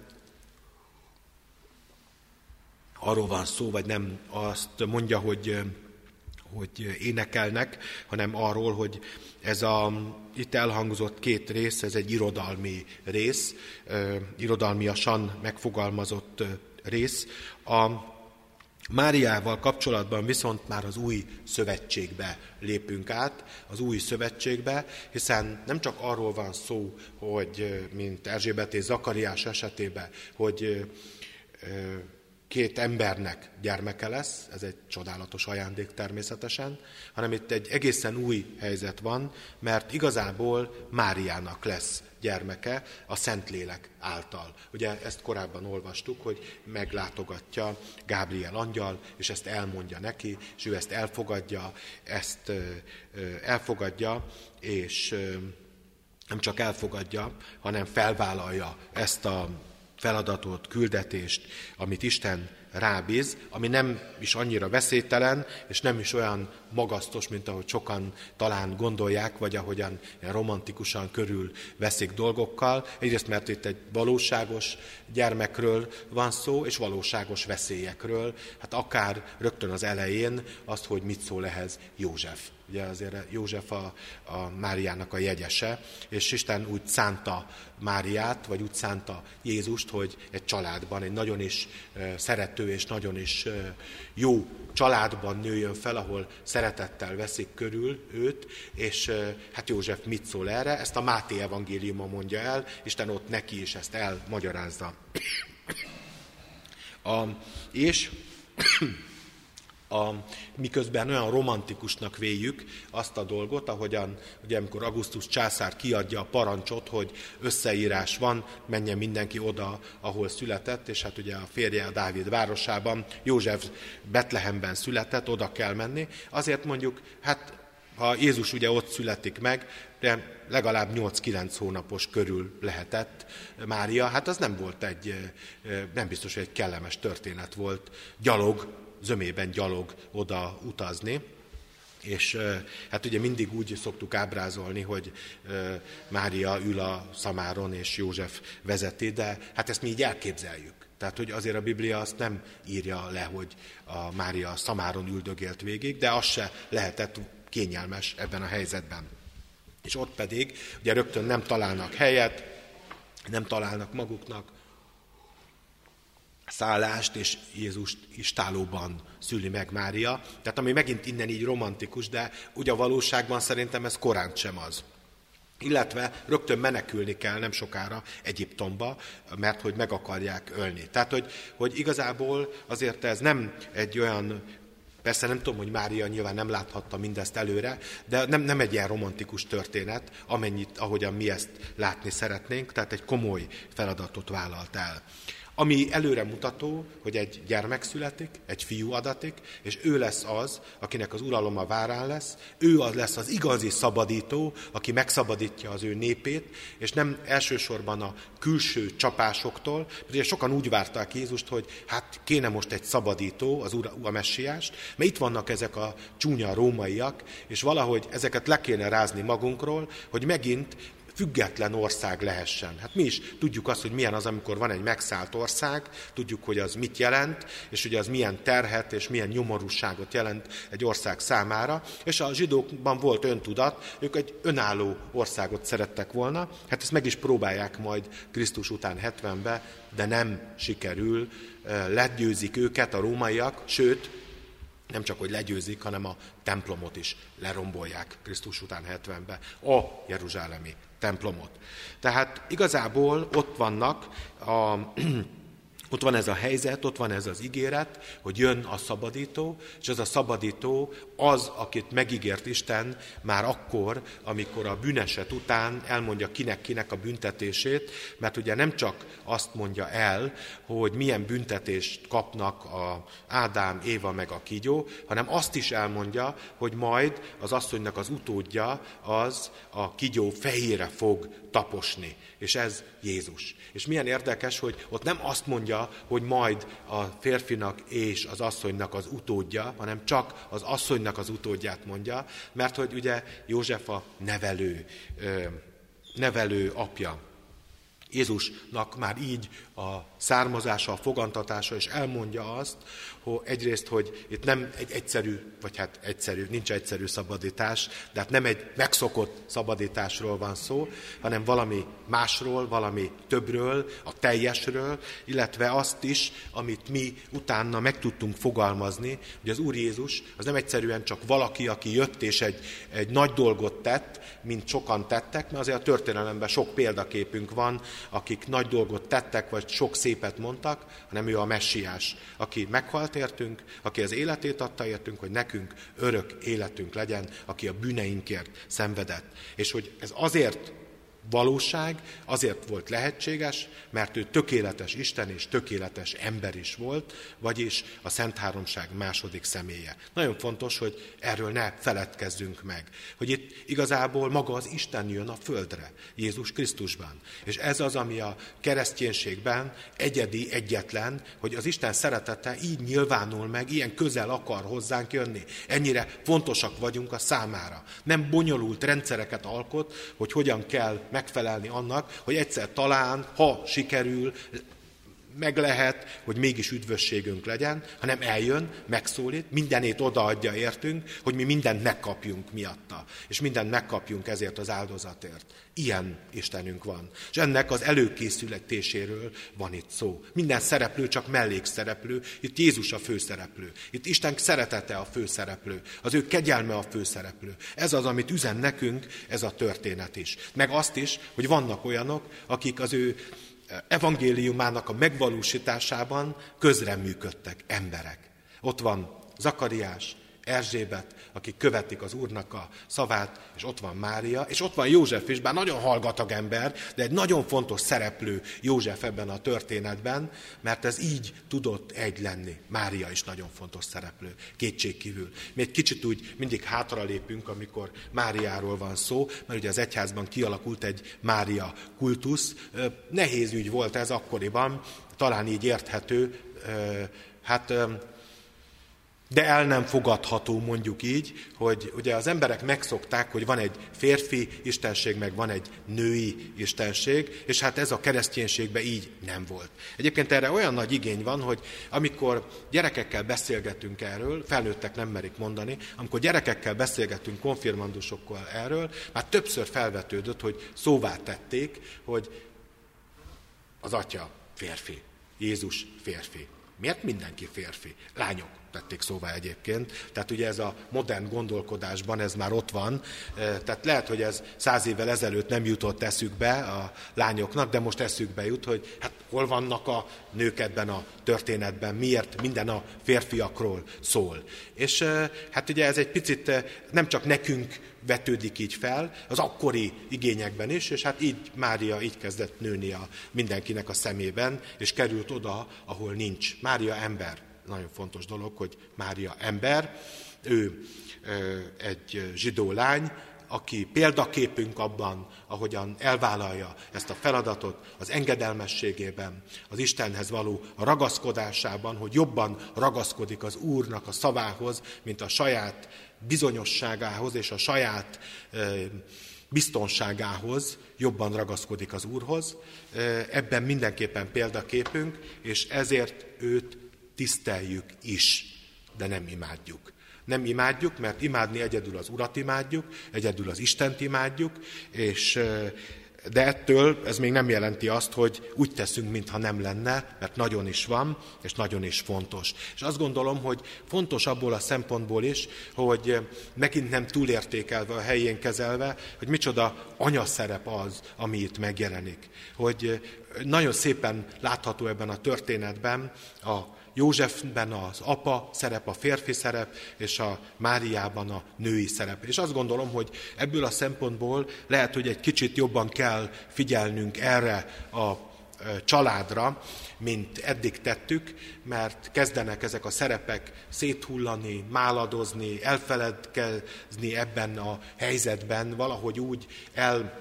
arról van szó, vagy nem azt mondja, hogy hogy énekelnek, hanem arról, hogy ez a itt elhangzott két rész, ez egy irodalmi rész, irodalmiasan megfogalmazott rész. A Máriával kapcsolatban viszont már az új szövetségbe lépünk át, az új szövetségbe, hiszen nem csak arról van szó, hogy mint Erzsébet és Zakariás esetében, hogy két embernek gyermeke lesz, ez egy csodálatos ajándék természetesen, hanem itt egy egészen új helyzet van, mert igazából Máriának lesz gyermeke a Szentlélek által. Ugye ezt korábban olvastuk, hogy meglátogatja Gábriel angyal, és ezt elmondja neki, és ő ezt elfogadja, ezt elfogadja, és nem csak elfogadja, hanem felvállalja ezt a feladatot, küldetést, amit Isten rábíz, ami nem is annyira veszélytelen, és nem is olyan magasztos, mint ahogy sokan talán gondolják, vagy ahogyan romantikusan körül veszik dolgokkal. Egyrészt, mert itt egy valóságos gyermekről van szó, és valóságos veszélyekről. Hát akár rögtön az elején azt, hogy mit szól ehhez József. Ugye azért József a, a Máriának a jegyese, és Isten úgy szánta Máriát, vagy úgy szánta Jézust, hogy egy családban, egy nagyon is szerető és nagyon is jó családban nőjön fel, ahol szeretettel veszik körül őt, és hát József mit szól erre? Ezt a Máté evangéliuma mondja el, Isten ott neki is ezt elmagyarázza. A, és... A, miközben olyan romantikusnak véljük azt a dolgot, ahogyan, ugye, amikor Augustus császár kiadja a parancsot, hogy összeírás van, menjen mindenki oda, ahol született, és hát ugye a férje a Dávid városában, József Betlehemben született, oda kell menni. Azért mondjuk, hát Ha Jézus ugye ott születik meg, de legalább nyolc-kilenc hónapos körül lehetett Mária, hát az nem volt egy, nem biztos, hogy egy kellemes történet volt, gyalog, zömében gyalog oda utazni. És hát ugye mindig úgy szoktuk ábrázolni, hogy Mária ül a szamáron, és József vezeti, de hát ezt mi így elképzeljük. Tehát, hogy azért a Biblia azt nem írja le, hogy a Mária szamáron üldögélt végig, de az se lehetett kényelmes ebben a helyzetben. És ott pedig ugye rögtön nem találnak helyet, nem találnak maguknak szállást, és Jézust istállóban szüli meg Mária. Tehát ami megint innen így romantikus, de ugye a valóságban szerintem ez korán sem az. Illetve rögtön menekülni kell nem sokára Egyiptomba, mert hogy meg akarják ölni. Tehát, hogy, hogy igazából azért ez nem egy olyan, persze nem tudom, hogy Mária nyilván nem láthatta mindezt előre, de nem, nem egy ilyen romantikus történet, amennyit, ahogyan mi ezt látni szeretnénk, tehát egy komoly feladatot vállalt el. Ami előremutató, hogy egy gyermek születik, egy fiú adatik, és ő lesz az, akinek az uraloma várán lesz, ő az lesz az igazi szabadító, aki megszabadítja az ő népét, és nem elsősorban a külső csapásoktól, mert sokan úgy várták Jézust, hogy hát kéne most egy szabadító, az ura, a messiást, mert itt vannak ezek a csúnya rómaiak, és valahogy ezeket le kéne rázni magunkról, hogy megint független ország lehessen. Hát mi is tudjuk azt, hogy milyen az, amikor van egy megszállt ország, tudjuk, hogy az mit jelent, és hogy az milyen terhet és milyen nyomorúságot jelent egy ország számára, és a zsidókban volt öntudat, ők egy önálló országot szerettek volna, hát ezt meg is próbálják majd Krisztus után hetvenben, de nem sikerül, legyőzik őket a rómaiak, sőt, nem csak, hogy legyőzik, hanem a templomot is lerombolják Krisztus után hetvenben, a jeruzsálemi templomot. Tehát igazából ott vannak, a, ott van ez a helyzet, ott van ez az ígéret, hogy jön a szabadító, és ez a szabadító az, akit megígért Isten már akkor, amikor a bűneset után elmondja kinek-kinek a büntetését, mert ugye nem csak azt mondja el, hogy milyen büntetést kapnak a Ádám, Éva meg a kígyó, hanem azt is elmondja, hogy majd az asszonynak az utódja az a kígyó fejére fog taposni. És ez Jézus. És milyen érdekes, hogy ott nem azt mondja, hogy majd a férfinak és az asszonynak az utódja, hanem csak az asszonynak az utódját mondja, mert hogy ugye József a nevelő, nevelő apja. Jézusnak már így a származása, a fogantatása, és elmondja azt, hogy egyrészt, hogy itt nem egy egyszerű, vagy hát egyszerű, nincs egyszerű szabadítás, de hát nem egy megszokott szabadításról van szó, hanem valami másról, valami többről, a teljesről, illetve azt is, amit mi utána meg tudtunk fogalmazni, hogy az Úr Jézus az nem egyszerűen csak valaki, aki jött és egy, egy nagy dolgot tett, mint sokan tettek, mert azért a történelemben sok példaképünk van, akik nagy dolgot tettek, vagy sok szépet mondtak, hanem ő a messiás, aki meghalt értünk, aki az életét adta értünk, hogy nekünk örök életünk legyen, aki a bűneinkért szenvedett. És hogy ez azért valóság, azért volt lehetséges, mert ő tökéletes Isten és tökéletes ember is volt, vagyis a Szent Háromság második személye. Nagyon fontos, hogy erről ne feledkezzünk meg. Hogy itt igazából maga az Isten jön a földre, Jézus Krisztusban. És ez az, ami a kereszténységben egyedi, egyetlen, hogy az Isten szeretete így nyilvánul meg, ilyen közel akar hozzánk jönni. Ennyire fontosak vagyunk a számára. Nem bonyolult rendszereket alkot, hogy hogyan kell megfelelni annak, hogy egyszer talán, ha sikerül, meg lehet, hogy mégis üdvösségünk legyen, hanem eljön, megszólít, mindenét odaadja értünk, hogy mi mindent megkapjunk miatta, és mindent megkapjunk ezért az áldozatért. Ilyen Istenünk van. És ennek az előkészületéséről van itt szó. Minden szereplő csak mellékszereplő, itt Jézus a főszereplő. Itt Isten szeretete a főszereplő, az ő kegyelme a főszereplő. Ez az, amit üzen nekünk ez a történet is. Meg azt is, hogy vannak olyanok, akik az ő evangéliumának a megvalósításában közreműködtek emberek. Ott van Zakariás, Erzsébet, akik követik az Úrnak a szavát, és ott van Mária, és ott van József is, bár nagyon hallgatag ember, de egy nagyon fontos szereplő József ebben a történetben, mert ez így tudott egy lenni. Mária is nagyon fontos szereplő, kétségkívül. Mi egy kicsit úgy mindig hátralépünk, amikor Máriáról van szó, mert ugye az egyházban kialakult egy Mária kultusz. Nehéz ügy volt ez akkoriban, talán így érthető, hát... de el nem fogadható, mondjuk így, hogy ugye az emberek megszokták, hogy van egy férfi istenség, meg van egy női istenség, és hát ez a kereszténységben így nem volt. Egyébként erre olyan nagy igény van, hogy amikor gyerekekkel beszélgetünk erről, felnőttek nem merik mondani, amikor gyerekekkel beszélgetünk, konfirmandusokkal erről, már többször felvetődött, hogy szóvá tették, hogy az atya férfi, Jézus férfi. Miért mindenki férfi? Lányok tették szóvá egyébként. Tehát ugye ez a modern gondolkodásban ez már ott van. Tehát lehet, hogy ez száz évvel ezelőtt nem jutott eszükbe a lányoknak, de most eszükbe jut, hogy hát hol vannak a nők ebben a történetben, miért minden a férfiakról szól. És hát ugye ez egy picit nem csak nekünk vetődik így fel, az akkori igényekben is, és hát így Mária így kezdett nőni a mindenkinek a szemében, és került oda, ahol nincs. Mária ember. Nagyon fontos dolog, hogy Mária ember. Ő ö, egy zsidó lány, aki példaképünk abban, ahogyan elvállalja ezt a feladatot, az engedelmességében, az Istenhez való ragaszkodásában, hogy jobban ragaszkodik az Úrnak a szavához, mint a saját bizonyosságához és a saját ö, biztonságához, jobban ragaszkodik az Úrhoz. Ebben mindenképpen példaképünk, és ezért őt tiszteljük is, de nem imádjuk. Nem imádjuk, mert imádni egyedül az Urat imádjuk, egyedül az Istent imádjuk, és, de ettől ez még nem jelenti azt, hogy úgy teszünk, mintha nem lenne, mert nagyon is van, és nagyon is fontos. És azt gondolom, hogy fontos abból a szempontból is, hogy megint nem túlértékelve, a helyén kezelve, hogy micsoda anyaszerep az, ami itt megjelenik. Hogy nagyon szépen látható ebben a történetben a Józsefben az apa szerep, a férfi szerep, és a Máriában a női szerep. És azt gondolom, hogy ebből a szempontból lehet, hogy egy kicsit jobban kell figyelnünk erre a családra, mint eddig tettük, mert kezdenek ezek a szerepek széthullani, máladozni, elfeledkezni ebben a helyzetben, valahogy úgy el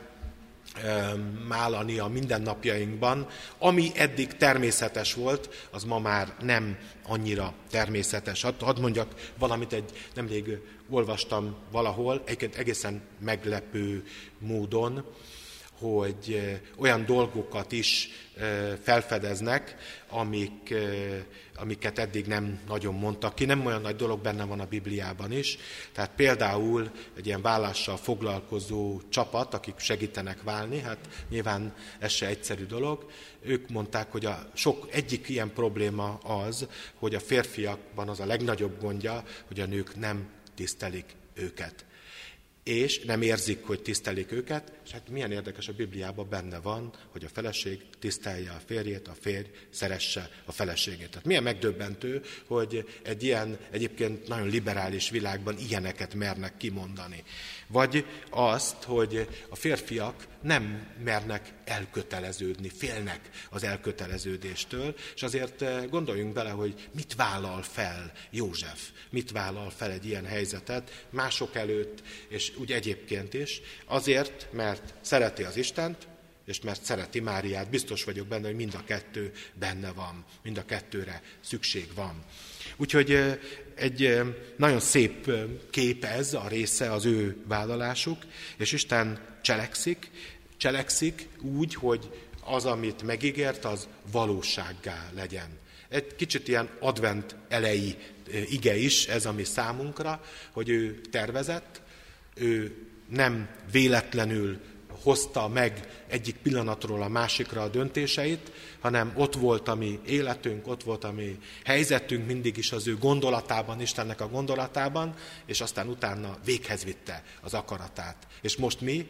málani a mindennapjainkban. Ami eddig természetes volt, az ma már nem annyira természetes. Hadd mondjak valamit, egy, nemrég olvastam valahol, egyébként egészen meglepő módon, hogy olyan dolgokat is felfedeznek, amik, amiket eddig nem nagyon mondtak ki. Nem olyan nagy dolog, benne van a Bibliában is. Tehát például egy ilyen vállással foglalkozó csapat, akik segítenek válni, hát nyilván ez se egyszerű dolog. Ők mondták, hogy a sok egyik ilyen probléma az, hogy a férfiakban az a legnagyobb gondja, hogy a nők nem tisztelik őket. És nem érzik, hogy tisztelik őket, és hát milyen érdekes, a Bibliában benne van, hogy a feleség tisztelje a férjét, a férj szeresse a feleségét. Tehát milyen megdöbbentő, hogy egy ilyen egyébként nagyon liberális világban ilyeneket mernek kimondani. Vagy azt, hogy a férfiak nem mernek elköteleződni, félnek az elköteleződéstől, és azért gondoljunk bele, hogy mit vállal fel József, mit vállal fel egy ilyen helyzetet mások előtt, és úgy egyébként is, azért, mert szereti az Istent, és mert szereti Máriát. Biztos vagyok benne, hogy mind a kettő benne van, mind a kettőre szükség van. Úgyhogy egy nagyon szép kép ez, a része az ő vállalásuk, és Isten cselekszik, cselekszik úgy, hogy az, amit megígért, az valósággá legyen. Egy kicsit ilyen advent elejé ige is ez, ami számunkra, hogy ő tervezett, ő nem véletlenül hozta meg egyik pillanatról a másikra a döntéseit, hanem ott volt a mi életünk, ott volt a mi helyzetünk mindig is az ő gondolatában, Istennek a gondolatában, és aztán utána véghez vitte az akaratát. És most mi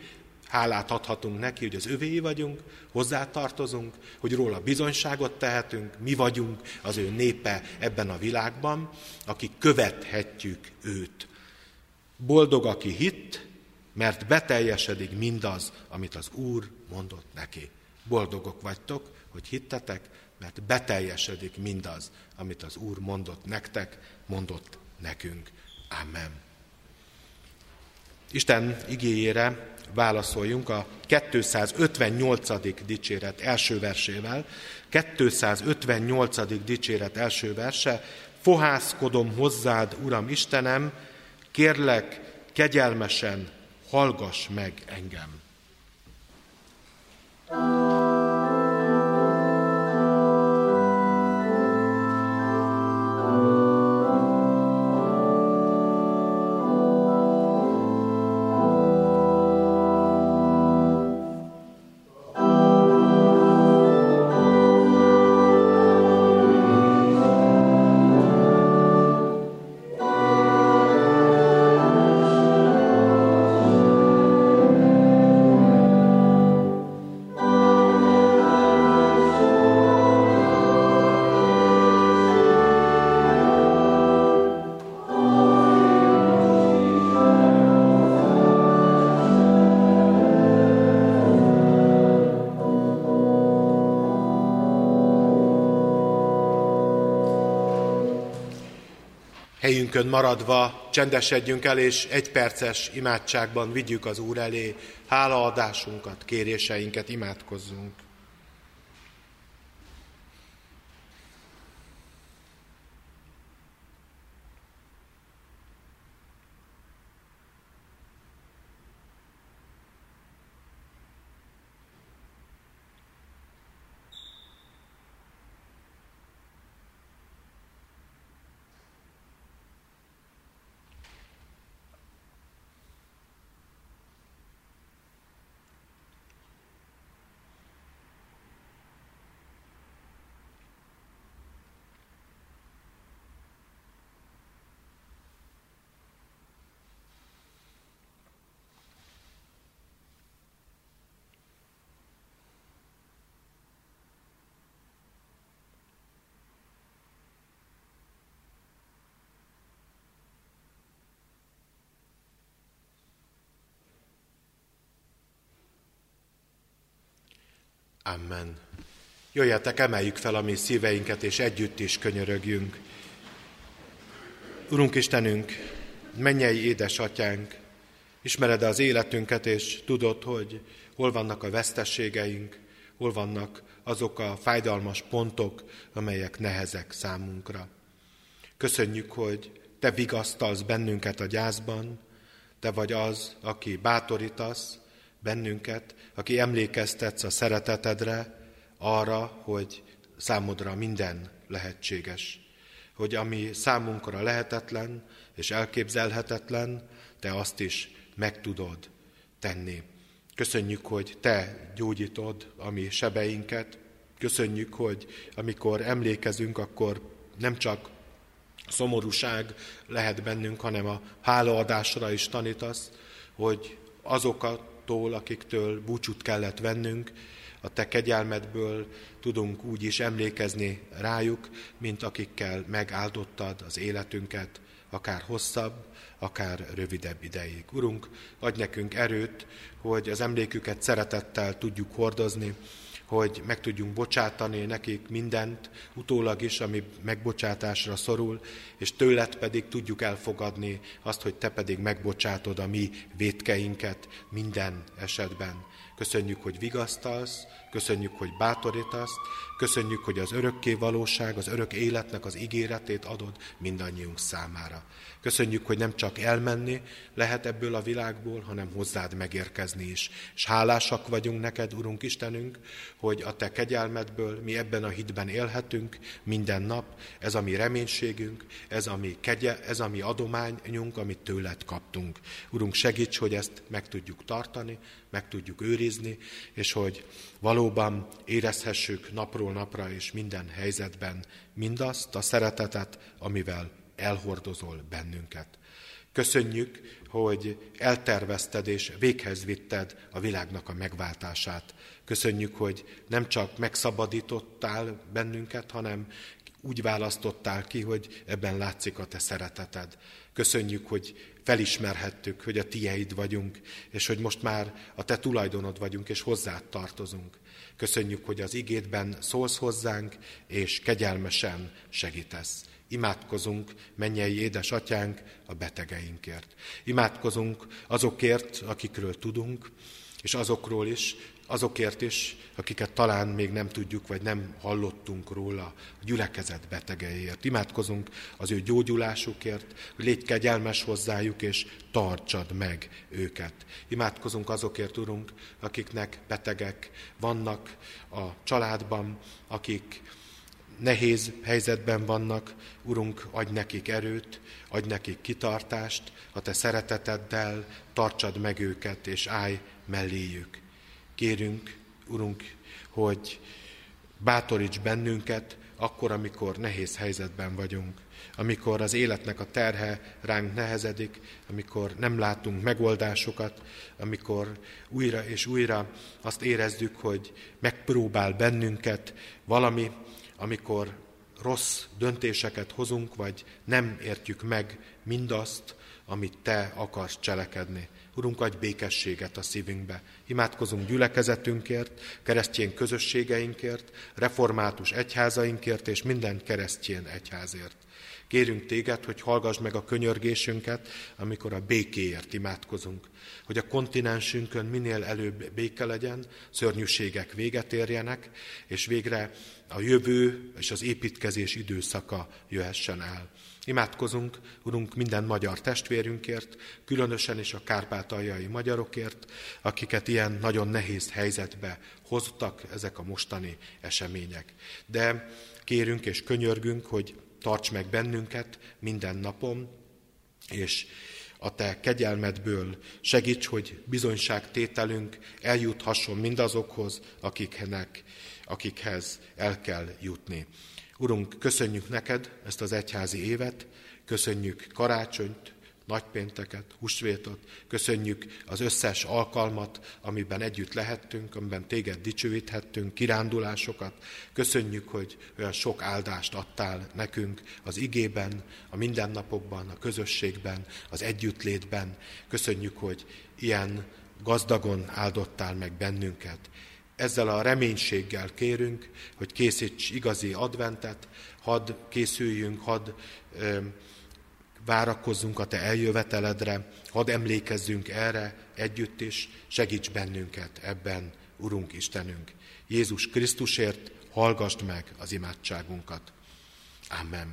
hálát adhatunk neki, hogy az övéi vagyunk, hozzátartozunk, hogy róla bizonyságot tehetünk, mi vagyunk az ő népe ebben a világban, akik követhetjük őt. Boldog, aki hitt, mert beteljesedik mindaz, amit az Úr mondott neki. Boldogok vagytok, hogy hittetek, mert beteljesedik mindaz, amit az Úr mondott nektek, mondott nekünk. Amen. Isten igéjére válaszoljunk a kétszázötvennyolcadik dicséret első versével. kétszázötvennyolcadik dicséret első verse. Fohászkodom hozzád, Uram Istenem, kérlek, kegyelmesen hallgass meg engem. Helyünkön maradva csendesedjünk el, és egy perces imádságban vigyük az Úr elé hálaadásunkat, kéréseinket, imádkozzunk. Amen. Jöjjetek, emeljük fel a mi szíveinket, és együtt is könyörögjünk. Urunk Istenünk, mennyei édesatyánk, ismered az életünket, és tudod, hogy hol vannak a veszteségeink, hol vannak azok a fájdalmas pontok, amelyek nehezek számunkra. Köszönjük, hogy Te vigasztalsz bennünket a gyászban, Te vagy az, aki bátorítasz bennünket, aki emlékeztetsz a szeretetedre, arra, hogy számodra minden lehetséges. Hogy ami számunkra lehetetlen és elképzelhetetlen, Te azt is meg tudod tenni. Köszönjük, hogy Te gyógyítod a mi sebeinket. Köszönjük, hogy amikor emlékezünk, akkor nem csak szomorúság lehet bennünk, hanem a hálaadásra is tanítasz, hogy azoktól, akiktől búcsút kellett vennünk, a Te kegyelmedből tudunk úgy is emlékezni rájuk, mint akikkel megáldottad az életünket, akár hosszabb, akár rövidebb ideig. Urunk, adj nekünk erőt, hogy az emléküket szeretettel tudjuk hordozni, hogy meg tudjunk bocsátani nekik mindent, utólag is, ami megbocsátásra szorul, és tőled pedig tudjuk elfogadni azt, hogy Te pedig megbocsátod a mi vétkeinket minden esetben. Köszönjük, hogy vigasztalsz, köszönjük, hogy bátorítasz, köszönjük, hogy az örökké valóság, az örök életnek az ígéretét adod mindannyiunk számára. Köszönjük, hogy nem csak elmenni lehet ebből a világból, hanem hozzád megérkezni is. És hálásak vagyunk neked, Urunk Istenünk, hogy a Te kegyelmedből mi ebben a hitben élhetünk minden nap. Ez a mi reménységünk, ez a mi, kegye, ez a mi adományunk, amit tőled kaptunk. Urunk, segíts, hogy ezt meg tudjuk tartani, meg tudjuk őrizni, és hogy valóban érezhessük napról napra és minden helyzetben mindazt a szeretetet, amivel elhordozol bennünket. Köszönjük, hogy eltervezted és véghez vitted a világnak a megváltását. Köszönjük, hogy nem csak megszabadítottál bennünket, hanem úgy választottál ki, hogy ebben látszik a te szereteted. Köszönjük, hogy felismerhettük, hogy a tieid vagyunk, és hogy most már a te tulajdonod vagyunk, és hozzád tartozunk. Köszönjük, hogy az igédben szólsz hozzánk, és kegyelmesen segítesz. Imádkozunk, mennyei édesatyánk, a betegeinkért. Imádkozunk azokért, akikről tudunk, és azokról is, azokért is, akiket talán még nem tudjuk, vagy nem hallottunk róla, a gyülekezet betegeiért. Imádkozunk az ő gyógyulásukért, hogy légy kegyelmes hozzájuk, és tartsad meg őket. Imádkozunk azokért, Urunk, akiknek betegek vannak a családban, akik nehéz helyzetben vannak, Urunk, adj nekik erőt, adj nekik kitartást, a te szereteteddel tartsad meg őket, és állj melléjük. Kérünk, Urunk, hogy bátoríts bennünket akkor, amikor nehéz helyzetben vagyunk, amikor az életnek a terhe ránk nehezedik, amikor nem látunk megoldásokat, amikor újra és újra azt érezzük, hogy megpróbál bennünket valami, amikor rossz döntéseket hozunk, vagy nem értjük meg mindazt, amit te akarsz cselekedni. Urunk, adj békességet a szívünkbe. Imádkozunk gyülekezetünkért, keresztény közösségeinkért, református egyházainkért és minden keresztény egyházért. Kérünk téged, hogy hallgass meg a könyörgésünket, amikor a békéért imádkozunk. Hogy a kontinensünkön minél előbb béke legyen, szörnyűségek véget érjenek, és végre a jövő és az építkezés időszaka jöhessen el. Imádkozunk, Urunk, minden magyar testvérünkért, különösen is a kárpátaljai magyarokért, akiket ilyen nagyon nehéz helyzetbe hoztak ezek a mostani események. De kérünk és könyörgünk, hogy tarts meg bennünket minden napon, és a te kegyelmedből segíts, hogy bizonyságtételünk eljuthasson mindazokhoz, akiknek, akikhez el kell jutni. Urunk, köszönjük neked ezt az egyházi évet, köszönjük karácsonyt, nagypénteket, húsvétot, köszönjük az összes alkalmat, amiben együtt lehettünk, amiben téged dicsőíthettünk, kirándulásokat. Köszönjük, hogy olyan sok áldást adtál nekünk az igében, a mindennapokban, a közösségben, az együttlétben. Köszönjük, hogy ilyen gazdagon áldottál meg bennünket. Ezzel a reménységgel kérünk, hogy készíts igazi adventet, hadd készüljünk, hadd ö, várakozzunk a te eljöveteledre, hadd emlékezzünk erre együtt is, segíts bennünket ebben, Urunk Istenünk. Jézus Krisztusért hallgasd meg az imádságunkat. Amen.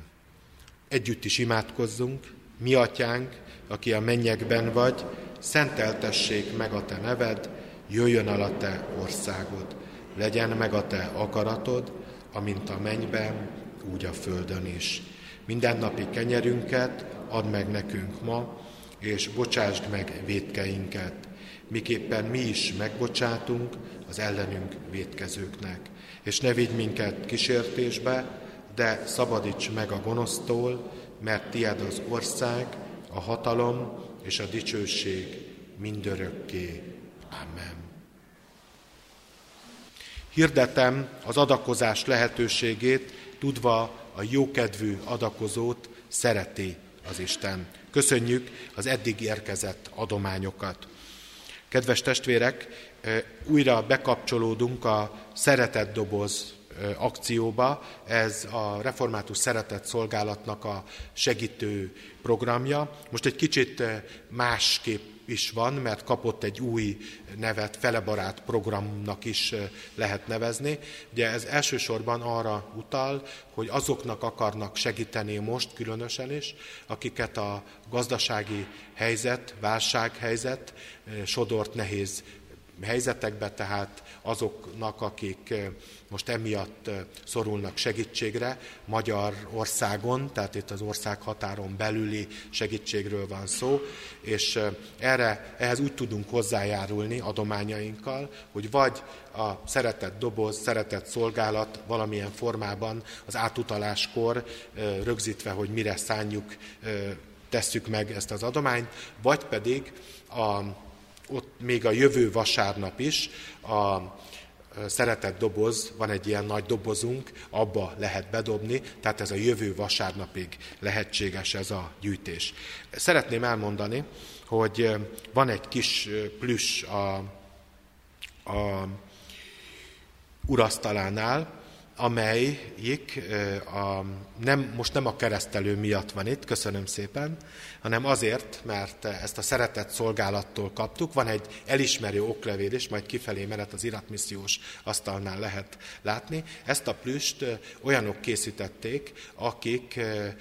Együtt is imádkozzunk. Mi atyánk, aki a mennyekben vagy, szenteltessék meg a te neved, jöjjön el a te országod, legyen meg a te akaratod, amint a mennyben, úgy a földön is. Mindennapi kenyerünket add meg nekünk ma, és bocsásd meg vétkeinket, miképpen mi is megbocsátunk az ellenünk vétkezőknek. És ne vigy minket kísértésbe, de szabadíts meg a gonosztól, mert tied az ország, a hatalom és a dicsőség mindörökké. Amen. Hirdetem az adakozás lehetőségét, tudva a jókedvű adakozót szereti az Isten. Köszönjük az eddig érkezett adományokat. Kedves testvérek, újra bekapcsolódunk a Szeretett Doboz akcióba. Ez a Református Szeretett Szolgálatnak a segítő programja. Most egy kicsit másképp is van, mert kapott egy új nevet, Felebarát programnak is lehet nevezni. Ugye ez elsősorban arra utal, hogy azoknak akarnak segíteni most különösen is, akiket a gazdasági helyzet, válsághelyzet sodort nehéz helyzetekbe, tehát azoknak, akik most emiatt szorulnak segítségre Magyarországon, tehát itt az ország határon belüli segítségről van szó, és erre, ehhez úgy tudunk hozzájárulni adományainkkal, hogy vagy a Szeretett Doboz, Szeretett Szolgálat valamilyen formában az átutaláskor rögzítve, hogy mire szánjuk tesszük meg ezt az adományt, vagy pedig a, ott még a jövő vasárnap is a szeretett doboz, van egy ilyen nagy dobozunk, abba lehet bedobni, tehát ez a jövő vasárnapig lehetséges ez a gyűjtés. Szeretném elmondani, hogy van egy kis plüss a, a urasztalánál, amelyik a, nem, most nem a keresztelő miatt van itt, köszönöm szépen, hanem azért, mert ezt a szeretett szolgálattól kaptuk. Van egy elismerő oklevél is, majd kifelé menet az iratmissziós asztalnál lehet látni. Ezt a plüst olyanok készítették, akik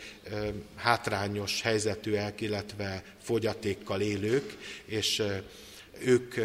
hátrányos helyzetűek, illetve fogyatékkal élők, és ők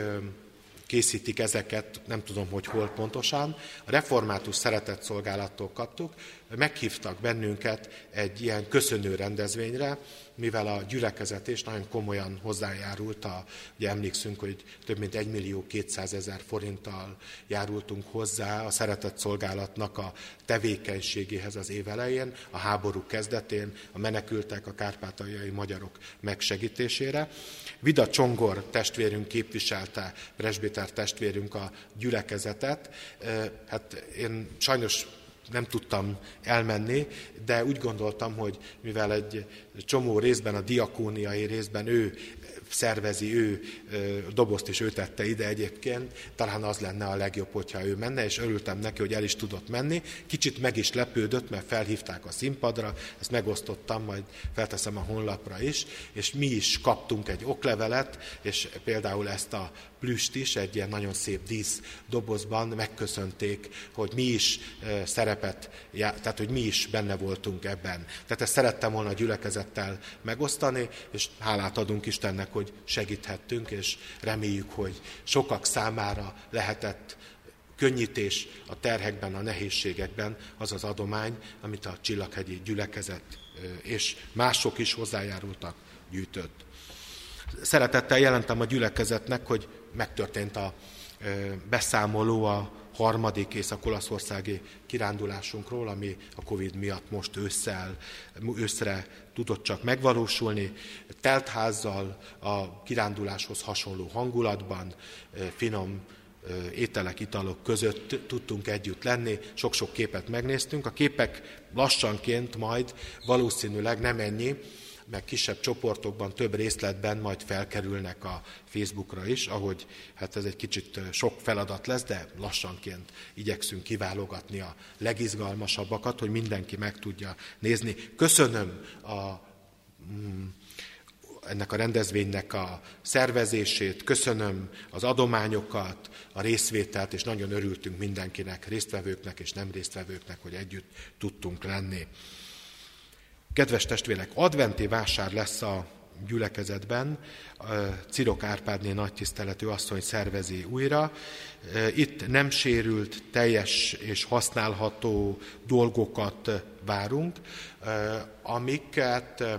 készítik ezeket, nem tudom, hogy hol pontosan. A református szeretett szolgálattól kaptuk, meghívtak bennünket egy ilyen köszönő rendezvényre, mivel a gyülekezet is nagyon komolyan hozzájárult, a, ugye emlékszünk, hogy több mint egymillió kétszázezer forinttal járultunk hozzá a szeretett szolgálatnak a tevékenységéhez az év elején, a háború kezdetén, a menekültek, a kárpátaljai magyarok megsegítésére. Vida Csongor testvérünk képviselte, presbiter testvérünk a gyülekezetet. Hát én sajnos nem tudtam elmenni, de úgy gondoltam, hogy mivel egy csomó részben, a diakóniai részben ő szervezi, ő dobozt is ő tette ide egyébként, talán az lenne a legjobb, hogyha ő menne, és örültem neki, hogy el is tudott menni. Kicsit meg is lepődött, mert felhívták a színpadra, ezt megosztottam, majd felteszem a honlapra is, és mi is kaptunk egy oklevelet, és például ezt a plüst is egy ilyen nagyon szép dísz dobozban megköszönték, hogy mi is szerepet, tehát hogy mi is benne voltunk ebben. Tehát ezt szerettem volna a gyülekezettel megosztani, és hálát adunk Istennek, hogy segíthettünk, és reméljük, hogy sokak számára lehetett könnyítés a terhekben, a nehézségekben az az adomány, amit a Csillaghegyi gyülekezet és mások is hozzájárultak, gyűjtött. Szeretettel jelentem a gyülekezetnek, hogy megtörtént a beszámoló a harmadik észak-olaszországi kirándulásunkról, ami a Covid miatt most ősszel, őszre tudott csak megvalósulni. Teltházzal, a kiránduláshoz hasonló hangulatban, finom ételek, italok között tudtunk együtt lenni, sok-sok képet megnéztünk. A képek lassanként majd valószínűleg nem ennyi, meg kisebb csoportokban, több részletben majd felkerülnek a Facebookra is, ahogy hát ez egy kicsit sok feladat lesz, de lassanként igyekszünk kiválogatni a legizgalmasabbakat, hogy mindenki meg tudja nézni. Köszönöm a, ennek a rendezvénynek a szervezését, köszönöm az adományokat, a részvételt, és nagyon örültünk mindenkinek, résztvevőknek és nem résztvevőknek, hogy együtt tudtunk lenni. Kedves testvérek, adventi vásár lesz a gyülekezetben, Cirok Árpádné nagytiszteletű asszony szervezi újra. Itt nem sérült, teljes és használható dolgokat várunk, amiket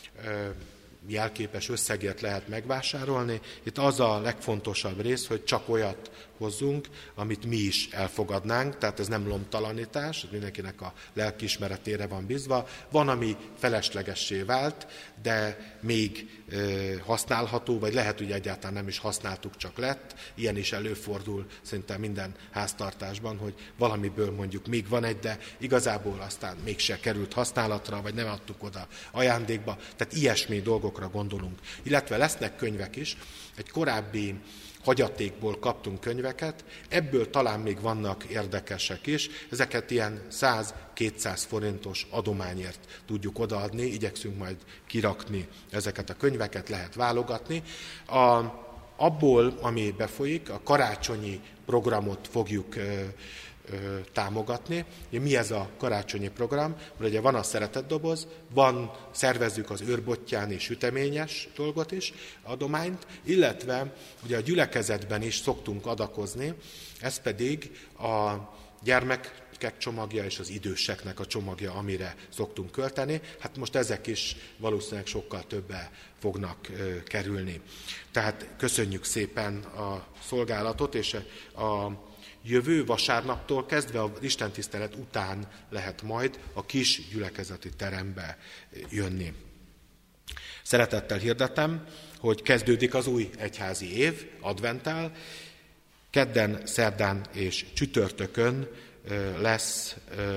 jelképes összegért lehet megvásárolni. Itt az a legfontosabb rész, hogy csak olyat hozzunk, amit mi is elfogadnánk, tehát ez nem lomtalanítás, mindenkinek a lelkiismeretére van bízva. Van, ami feleslegessé vált, de még e, használható, vagy lehet, hogy egyáltalán nem is használtuk, csak lett. Ilyen is előfordul szinte minden háztartásban, hogy valamiből mondjuk még van egy, de igazából aztán mégse került használatra, vagy nem adtuk oda ajándékba. Tehát ilyesmi dolgokra gondolunk. Illetve lesznek könyvek is. Egy korábbi hagyatékból kaptunk könyveket, ebből talán még vannak érdekesek is, ezeket ilyen száz-kétszáz forintos adományért tudjuk odaadni, igyekszünk majd kirakni ezeket a könyveket, lehet válogatni. A, abból, ami befolyik, a karácsonyi programot fogjuk ö, ö, támogatni. Mi ez a karácsonyi program? Mert ugye van a szeretetdoboz, van, szervezzük az őrbottyáni süteményes dolgot is, adományt, illetve ugye a gyülekezetben is szoktunk adakozni, ez pedig a gyermekek csomagja és az időseknek a csomagja, amire szoktunk költeni. Hát most ezek is valószínűleg sokkal többe fognak ö, kerülni. Tehát köszönjük szépen a szolgálatot, és a jövő vasárnaptól kezdve az istentisztelet után lehet majd a kis gyülekezeti terembe jönni. Szeretettel hirdetem, hogy kezdődik az új egyházi év, adventál. Kedden, szerdán és csütörtökön lesz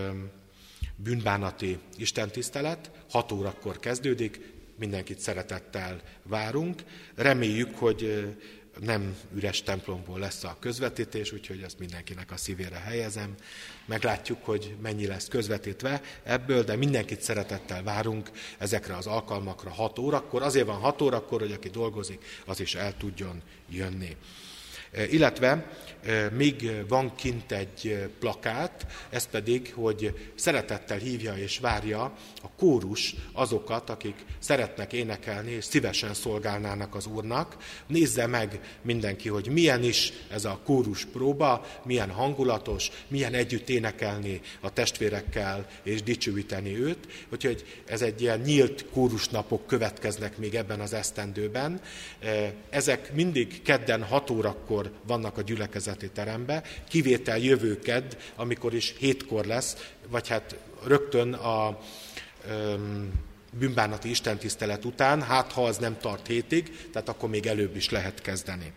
bűnbánati istentisztelet, hat órakor kezdődik, mindenkit szeretettel várunk. Reméljük, hogy nem üres templomból lesz a közvetítés, úgyhogy ezt mindenkinek a szívére helyezem. Meglátjuk, hogy mennyi lesz közvetítve ebből, de mindenkit szeretettel várunk ezekre az alkalmakra hat órakor. Azért van hat órakor, hogy aki dolgozik, az is el tudjon jönni. Illetve még van kint egy plakát, ez pedig, hogy szeretettel hívja és várja a kórus azokat, akik szeretnek énekelni és szívesen szolgálnának az Úrnak. Nézze meg mindenki, hogy milyen is ez a kórus próba, milyen hangulatos, milyen együtt énekelni a testvérekkel és dicsőíteni őt. Úgyhogy ez egy ilyen nyílt kórusnapok következnek még ebben az esztendőben. Ezek mindig kedden hat órakor vannak a gyülekezeti teremben, kivétel jövő kedd, amikor is hétkor lesz, vagy hát rögtön a öm, bűnbánati istentisztelet után, hát ha az nem tart hétig, tehát akkor még előbb is lehet kezdeni.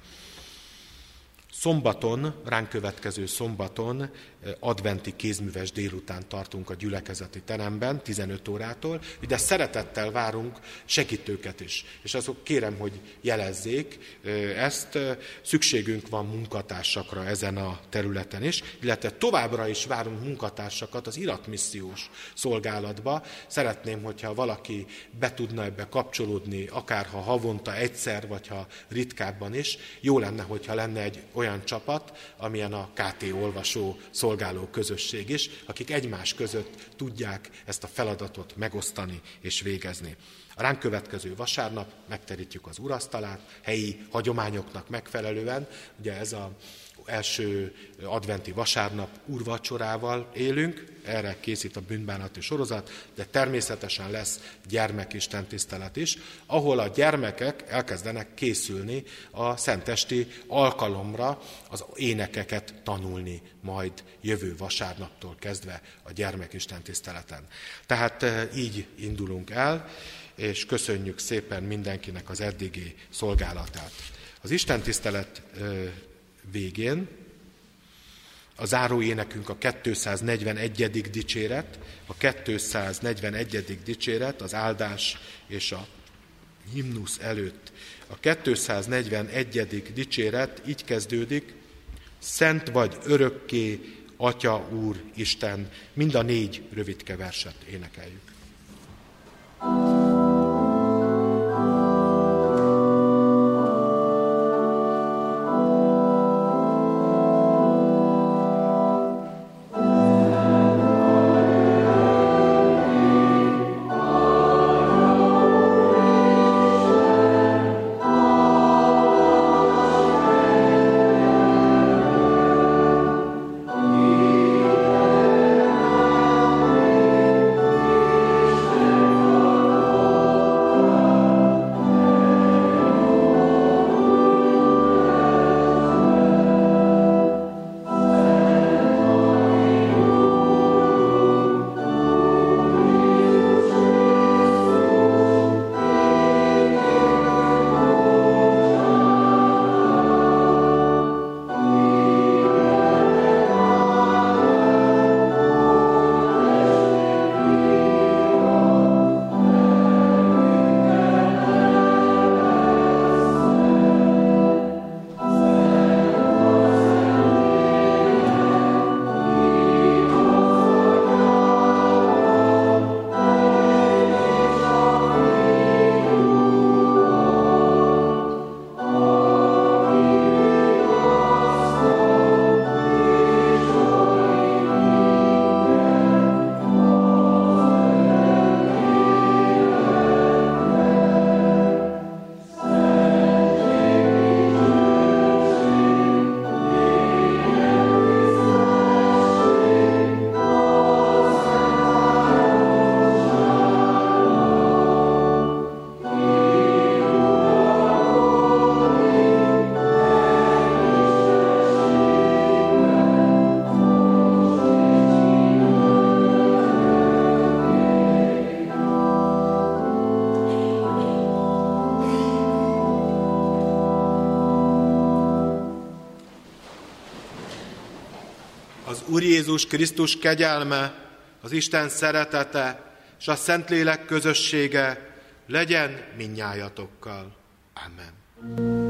Szombaton, ránk következő szombaton adventi kézműves délután tartunk a gyülekezeti teremben, tizenöt órától, de szeretettel várunk segítőket is. És azok kérem, hogy jelezzék ezt, szükségünk van munkatársakra ezen a területen is, illetve továbbra is várunk munkatársakat az iratmissziós szolgálatba. Szeretném, hogyha valaki be tudna ebbe kapcsolódni, akár ha havonta egyszer, vagy ha ritkábban is. Jó lenne, hogyha lenne egy olyan csapat, amilyen a ká té olvasó szolgáló közösség is, akik egymás között tudják ezt a feladatot megosztani és végezni. A ránk következő vasárnap megterítjük az úrasztalát, helyi hagyományoknak megfelelően, ugye ez az első adventi vasárnap úrvacsorával élünk, erre készít a bűnbánati sorozat, de természetesen lesz gyermekistentisztelet is, ahol a gyermekek elkezdenek készülni a szentesti alkalomra, az énekeket tanulni majd jövő vasárnaptól kezdve a gyermekistentiszteleten. Tehát így indulunk el, és köszönjük szépen mindenkinek az eddigi szolgálatát. Az istentisztelet végén a záró énekünk a kétszáznegyvenegyedik dicséret, a kétszáznegyvenegyedik dicséret az áldás és a himnusz előtt. A kétszáznegyvenegyedik dicséret így kezdődik: Szent vagy örökké, Atya, Úr, Isten, mind a négy rövidke verset énekeljük. Oh Úr Jézus Krisztus kegyelme, az Isten szeretete és a Szentlélek közössége legyen mindnyájatokkal. Amen.